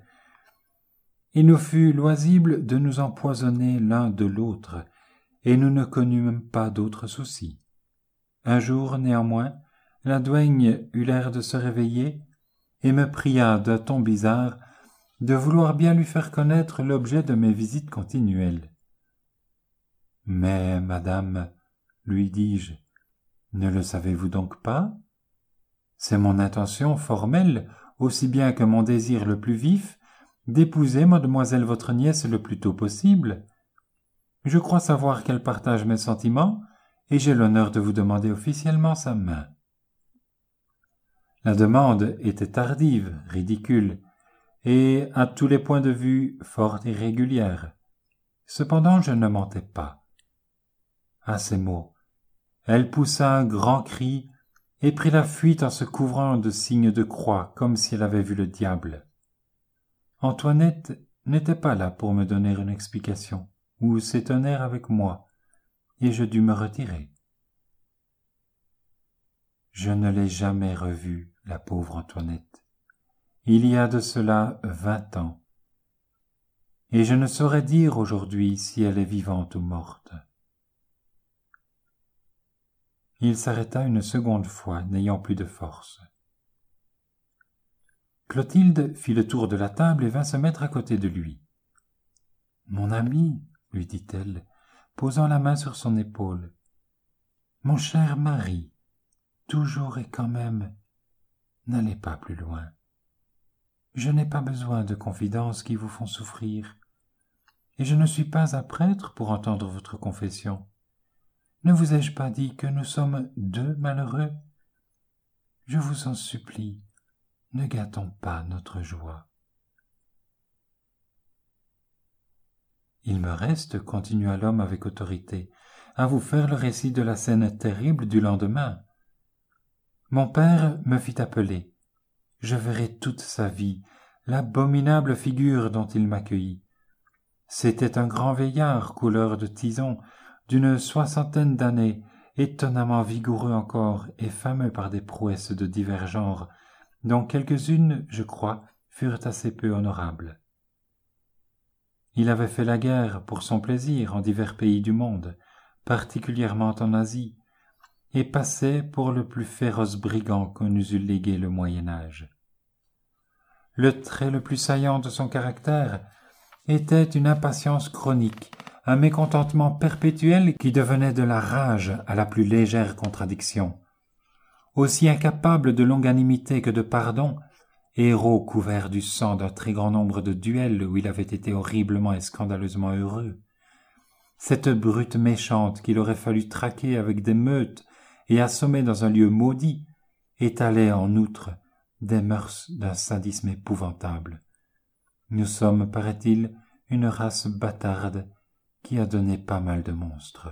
il nous fut loisible de nous empoisonner l'un de l'autre, et nous ne connûmes pas d'autres soucis. Un jour, néanmoins, la douaigne eut l'air de se réveiller et me pria d'un ton bizarre de vouloir bien lui faire connaître l'objet de mes visites continuelles. « Mais, madame, lui dis-je, ne le savez-vous donc pas? C'est mon intention formelle, aussi bien que mon désir le plus vif, d'épouser mademoiselle votre nièce le plus tôt possible. Je crois savoir qu'elle partage mes sentiments, et j'ai l'honneur de vous demander officiellement sa main. » La demande était tardive, ridicule, et, à tous les points de vue, fort irrégulière. Cependant, je ne mentais pas. À ces mots, elle poussa un grand cri et prit la fuite en se couvrant de signes de croix, comme si elle avait vu le diable. Antoinette n'était pas là pour me donner une explication, ou s'étonner avec moi, et je dus me retirer. Je ne l'ai jamais revue, la pauvre Antoinette. Il y a de cela 20 ans, et je ne saurais dire aujourd'hui si elle est vivante ou morte. Il s'arrêta une seconde fois, n'ayant plus de force. Clotilde fit le tour de la table et vint se mettre à côté de lui. « Mon ami, lui dit-elle, posant la main sur son épaule, mon cher mari, toujours et quand même, n'allez pas plus loin. Je n'ai pas besoin de confidences qui vous font souffrir, et je ne suis pas un prêtre pour entendre votre confession. Ne vous ai-je pas dit que nous sommes deux malheureux? Je vous en supplie, ne gâtons pas notre joie. » « Il me reste, continua l'homme avec autorité, à vous faire le récit de la scène terrible du lendemain. Mon père me fit appeler. Je verrai toute sa vie l'abominable figure dont il m'accueillit. C'était un grand vieillard couleur de tison, d'une 60aine d'années, étonnamment vigoureux encore et fameux par des prouesses de divers genres, dont quelques-unes, je crois, furent assez peu honorables. Il avait fait la guerre pour son plaisir en divers pays du monde, particulièrement en Asie, et passait pour le plus féroce brigand qu'on eût eu légué le Moyen-Âge. Le trait le plus saillant de son caractère était une impatience chronique, un mécontentement perpétuel qui devenait de la rage à la plus légère contradiction. Aussi incapable de longanimité que de pardon, héros couvert du sang d'un très grand nombre de duels où il avait été horriblement et scandaleusement heureux, cette brute méchante qu'il aurait fallu traquer avec des meutes et assommer dans un lieu maudit, étalait en outre des mœurs d'un sadisme épouvantable. Nous sommes, paraît-il, une race bâtarde qui a donné pas mal de monstres.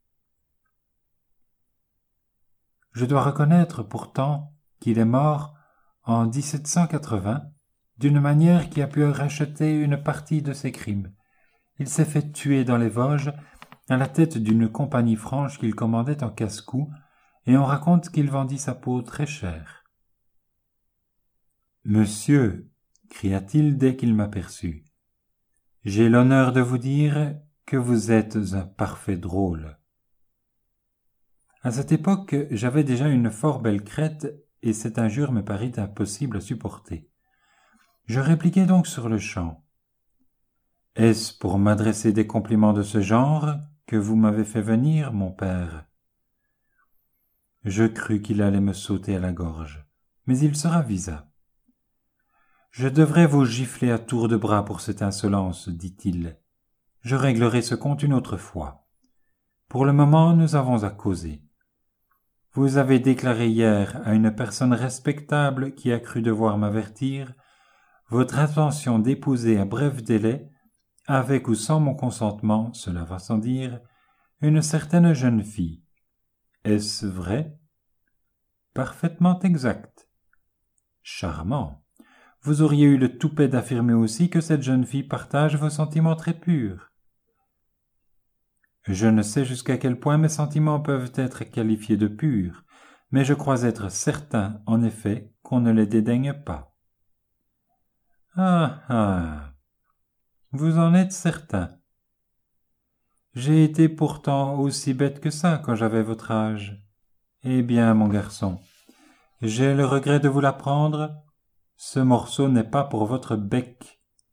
Je dois reconnaître pourtant qu'il est mort en 1780, d'une manière qui a pu racheter une partie de ses crimes. Il s'est fait tuer dans les Vosges, à la tête d'une compagnie franche qu'il commandait en casse-cou, et on raconte qu'il vendit sa peau très cher. « Monsieur, cria-t-il dès qu'il m'aperçut, j'ai l'honneur de vous dire que vous êtes un parfait drôle. » À cette époque, j'avais déjà une fort belle crête, et cette injure me parut impossible à supporter. Je répliquai donc sur-le-champ. « Est-ce pour m'adresser des compliments de ce genre que vous m'avez fait venir, mon père ?» Je crus qu'il allait me sauter à la gorge, mais il se ravisa. « Je devrais vous gifler à tour de bras pour cette insolence, dit-il. Je réglerai ce compte une autre fois. Pour le moment, nous avons à causer. Vous avez déclaré hier à une personne respectable qui a cru devoir m'avertir votre intention d'épouser à bref délai, avec ou sans mon consentement, cela va sans dire, une certaine jeune fille. Est-ce vrai? Parfaitement exact. Charmant. Vous auriez eu le toupet d'affirmer aussi que cette jeune fille partage vos sentiments très purs. Je ne sais jusqu'à quel point mes sentiments peuvent être qualifiés de purs, mais je crois être certain, en effet, qu'on ne les dédaigne pas. Ah, ah, vous en êtes certain. J'ai été pourtant aussi bête que ça quand j'avais votre âge. Eh bien, mon garçon, j'ai le regret de vous l'apprendre, ce morceau n'est pas pour votre bec.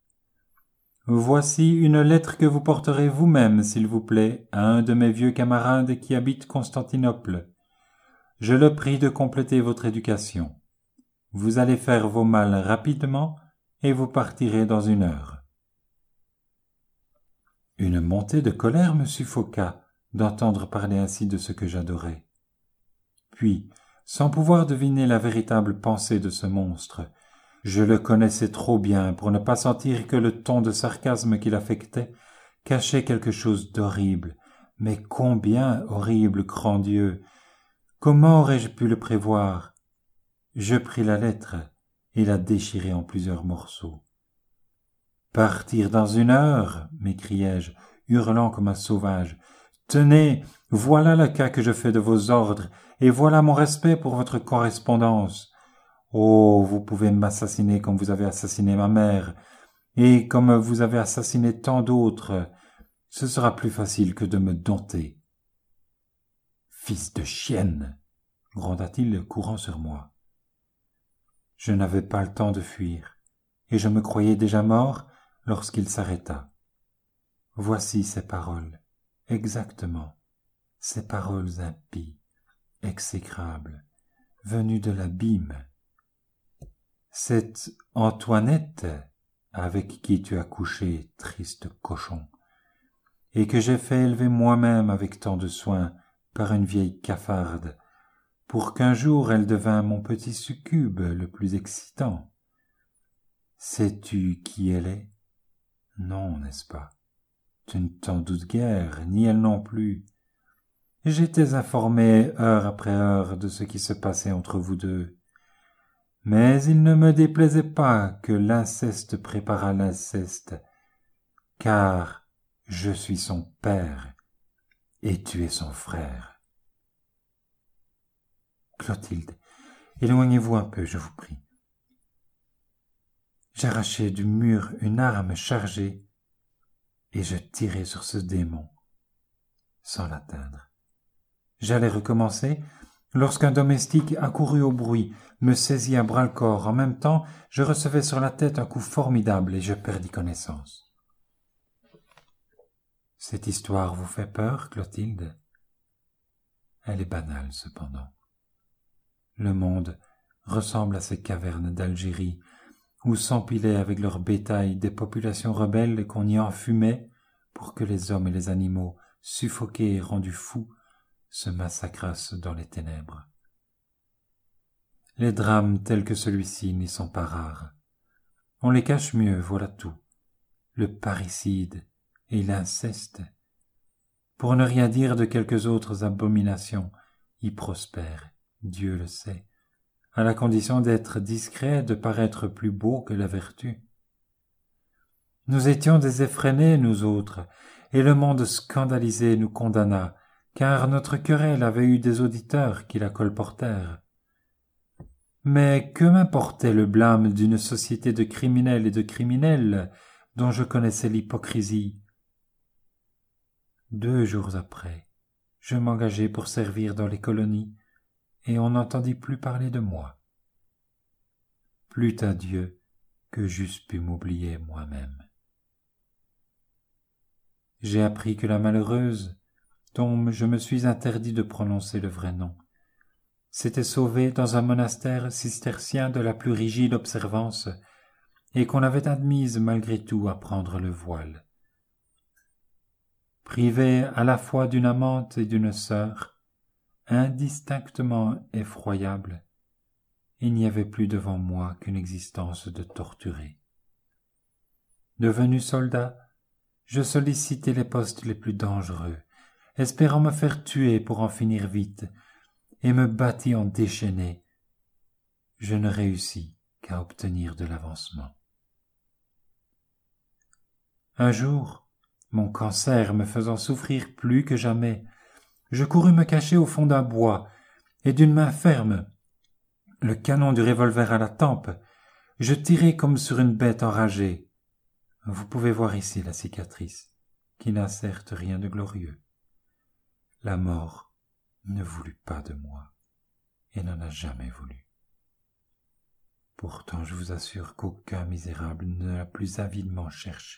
Voici une lettre que vous porterez vous-même, s'il vous plaît, à un de mes vieux camarades qui habite Constantinople. Je le prie de compléter votre éducation. Vous allez faire vos malles rapidement, et vous partirez dans 1 heure. » Une montée de colère me suffoqua d'entendre parler ainsi de ce que j'adorais. Puis, sans pouvoir deviner la véritable pensée de ce monstre, je le connaissais trop bien pour ne pas sentir que le ton de sarcasme qu'il affectait cachait quelque chose d'horrible. Mais combien horrible, grand Dieu! Comment aurais-je pu le prévoir? Je pris la lettre et la déchirai en plusieurs morceaux. « Partir dans 1 heure » m'écriai-je, hurlant comme un sauvage. « Tenez, voilà le cas que je fais de vos ordres, et voilà mon respect pour votre correspondance. Oh, vous pouvez m'assassiner comme vous avez assassiné ma mère, et comme vous avez assassiné tant d'autres. Ce sera plus facile que de me dompter. »« Fils de chienne !» gronda-t-il, courant sur moi. Je n'avais pas le temps de fuir, et je me croyais déjà mort lorsqu'il s'arrêta. Voici ces paroles, exactement, ces paroles impies, exécrables, venues de l'abîme. « C'est Antoinette avec qui tu as couché, triste cochon, et que j'ai fait élever moi-même avec tant de soin par une vieille cafarde, pour qu'un jour elle devînt mon petit succube le plus excitant. Sais-tu qui elle est? Non, n'est-ce pas? Tu ne t'en doutes guère, ni elle non plus. J'étais informé heure après heure de ce qui se passait entre vous deux. Mais il ne me déplaisait pas que l'inceste préparât l'inceste, car je suis son père et tu es son frère. Clotilde, éloignez-vous un peu, je vous prie. » J'arrachai du mur une arme chargée et je tirai sur ce démon, sans l'atteindre. J'allais recommencer lorsqu'un domestique accourut au bruit, me saisit à bras-le-corps. En même temps, je recevais sur la tête un coup formidable et je perdis connaissance. « Cette histoire vous fait peur, Clotilde ? Elle est banale, cependant. Le monde ressemble à ces cavernes d'Algérie où s'empilaient avec leur bétail des populations rebelles qu'on y enfumait pour que les hommes et les animaux, suffoqués et rendus fous, se massacrassent dans les ténèbres. Les drames tels que celui-ci n'y sont pas rares. On les cache mieux, voilà tout. Le parricide et l'inceste, pour ne rien dire de quelques autres abominations, y prospèrent, Dieu le sait, à la condition d'être discret, de paraître plus beau que la vertu. Nous étions des effrénés, nous autres, et le monde scandalisé nous condamna, car notre querelle avait eu des auditeurs qui la colportèrent. Mais que m'importait le blâme d'une société de criminels et de criminels dont je connaissais l'hypocrisie? 2 jours après, je m'engageai pour servir dans les colonies, et on n'entendit plus parler de moi. Plût à Dieu que j'eusse pu m'oublier moi-même. J'ai appris que la malheureuse, dont je me suis interdit de prononcer le vrai nom, s'était sauvée dans un monastère cistercien de la plus rigide observance, et qu'on avait admise malgré tout à prendre le voile. Privée à la fois d'une amante et d'une sœur, indistinctement effroyable, il n'y avait plus devant moi qu'une existence de torturé. Devenu soldat, je sollicitai les postes les plus dangereux, espérant me faire tuer pour en finir vite, et me battis en déchaîné. Je ne réussis qu'à obtenir de l'avancement. Un jour, mon cancer me faisant souffrir plus que jamais, je courus me cacher au fond d'un bois, et d'une main ferme, le canon du revolver à la tempe, je tirai comme sur une bête enragée. Vous pouvez voir ici la cicatrice, qui n'a certes rien de glorieux. La mort ne voulut pas de moi, et n'en a jamais voulu. Pourtant, je vous assure qu'aucun misérable ne l'a plus avidement cherché.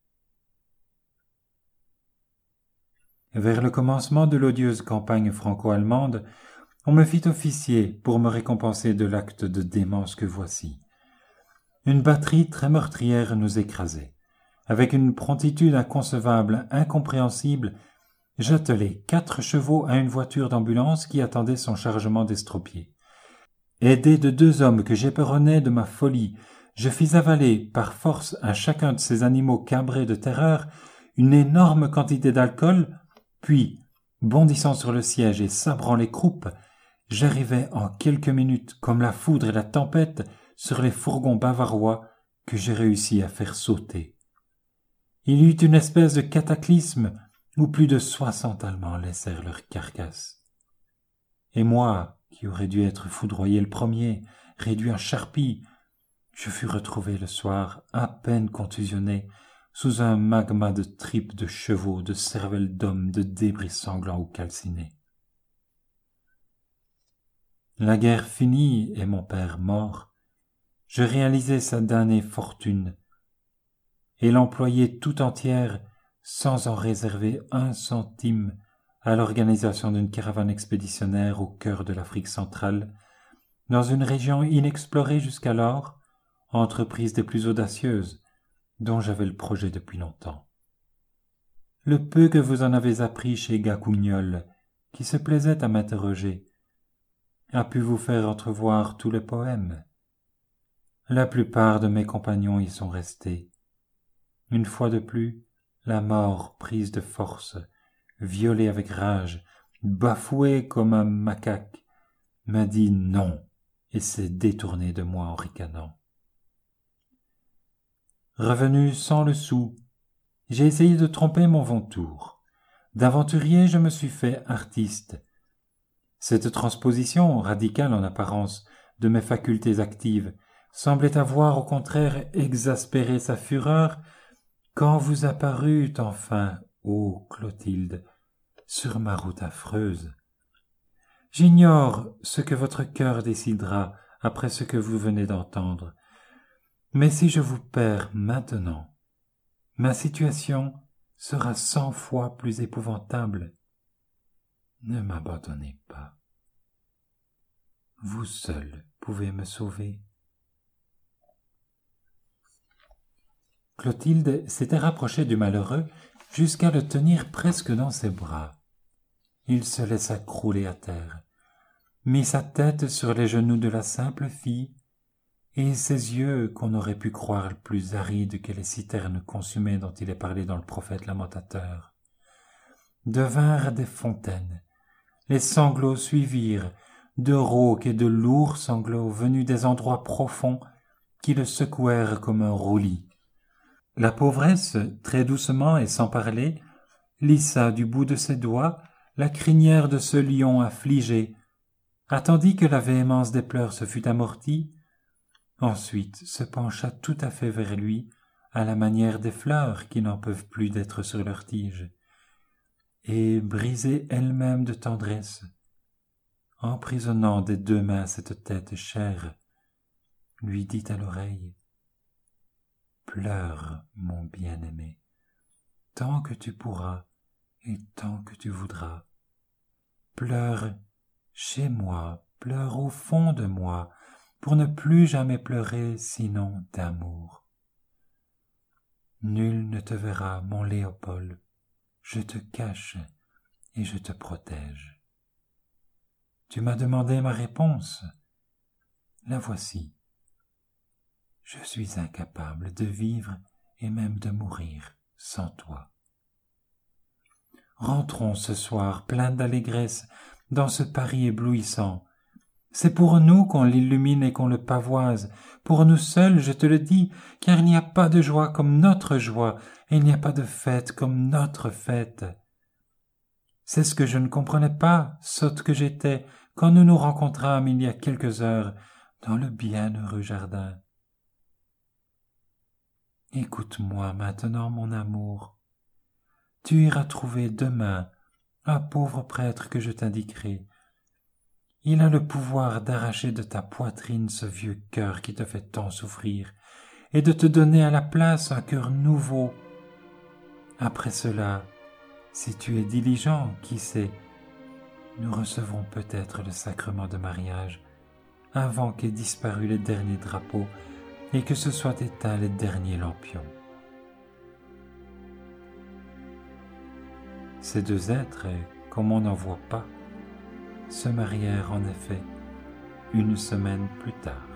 Vers le commencement de l'odieuse campagne franco-allemande, on me fit officier pour me récompenser de l'acte de démence que voici. Une batterie très meurtrière nous écrasait. Avec une promptitude inconcevable, incompréhensible, j'attelai 4 chevaux à une voiture d'ambulance qui attendait son chargement d'estropiés. Aidé de 2 hommes que j'éperonais de ma folie, je fis avaler par force à chacun de ces animaux cabrés de terreur une énorme quantité d'alcool, puis, bondissant sur le siège et sabrant les croupes, j'arrivai en quelques minutes, comme la foudre et la tempête, sur les fourgons bavarois que j'ai réussi à faire sauter. Il y eut une espèce de cataclysme où plus de 60 Allemands laissèrent leurs carcasses. Et moi, qui aurais dû être foudroyé le premier, réduit en charpie, je fus retrouvé le soir, à peine contusionné, sous un magma de tripes de chevaux, de cervelles d'hommes, de débris sanglants ou calcinés. La guerre finie et mon père mort, je réalisai sa damnée fortune et l'employai tout entière sans en réserver un centime à l'organisation d'une caravane expéditionnaire au cœur de l'Afrique centrale, dans une région inexplorée jusqu'alors, entreprise des plus audacieuses, dont j'avais le projet depuis longtemps. Le peu que vous en avez appris chez Gacougnol, qui se plaisait à m'interroger, a pu vous faire entrevoir tous les poèmes. La plupart de mes compagnons y sont restés. Une fois de plus, la mort prise de force, violée avec rage, bafouée comme un macaque, m'a dit non et s'est détournée de moi en ricanant. Revenu sans le sou, j'ai essayé de tromper mon vautour. D'aventurier, je me suis fait artiste. Cette transposition, radicale en apparence, de mes facultés actives, semblait avoir au contraire exaspéré sa fureur quand vous apparûtes enfin, ô Clotilde, sur ma route affreuse. J'ignore ce que votre cœur décidera après ce que vous venez d'entendre, mais si je vous perds maintenant, ma situation sera 100 fois plus épouvantable. Ne m'abandonnez pas. Vous seul pouvez me sauver. Clotilde s'était rapprochée du malheureux jusqu'à le tenir presque dans ses bras. Il se laissa crouler à terre, mit sa tête sur les genoux de la simple fille, et ses yeux, qu'on aurait pu croire plus arides que les citernes consumées dont il est parlé dans le prophète lamentateur, devinrent des fontaines. Les sanglots suivirent, de rauques et de lourds sanglots venus des endroits profonds qui le secouèrent comme un roulis. La pauvresse, très doucement et sans parler, lissa du bout de ses doigts la crinière de ce lion affligé, attendit que la véhémence des pleurs se fût amortie, ensuite se pencha tout à fait vers lui, à la manière des fleurs qui n'en peuvent plus d'être sur leurs tiges, et brisée elle-même de tendresse, emprisonnant des 2 mains cette tête chère, lui dit à l'oreille: « Pleure, mon bien-aimé, tant que tu pourras et tant que tu voudras. Pleure chez moi, pleure au fond de moi, pour ne plus jamais pleurer sinon d'amour. Nul ne te verra, mon Léopold, je te cache et je te protège. Tu m'as demandé ma réponse, la voici. Je suis incapable de vivre et même de mourir sans toi. Rentrons ce soir pleins d'allégresse dans ce Paris éblouissant. C'est pour nous qu'on l'illumine et qu'on le pavoise, pour nous seuls, je te le dis, car il n'y a pas de joie comme notre joie, et il n'y a pas de fête comme notre fête. C'est ce que je ne comprenais pas, sotte que j'étais, quand nous nous rencontrâmes il y a quelques heures dans le bienheureux jardin. Écoute-moi maintenant, mon amour. Tu iras trouver demain un pauvre prêtre que je t'indiquerai. Il a le pouvoir d'arracher de ta poitrine ce vieux cœur qui te fait tant souffrir, et de te donner à la place un cœur nouveau. Après cela, si tu es diligent, qui sait, nous recevrons peut-être le sacrement de mariage avant qu'aient disparu les derniers drapeaux et que se soient éteints les derniers lampions. Ces deux êtres, comme on n'en voit pas, se marièrent en effet une semaine plus tard.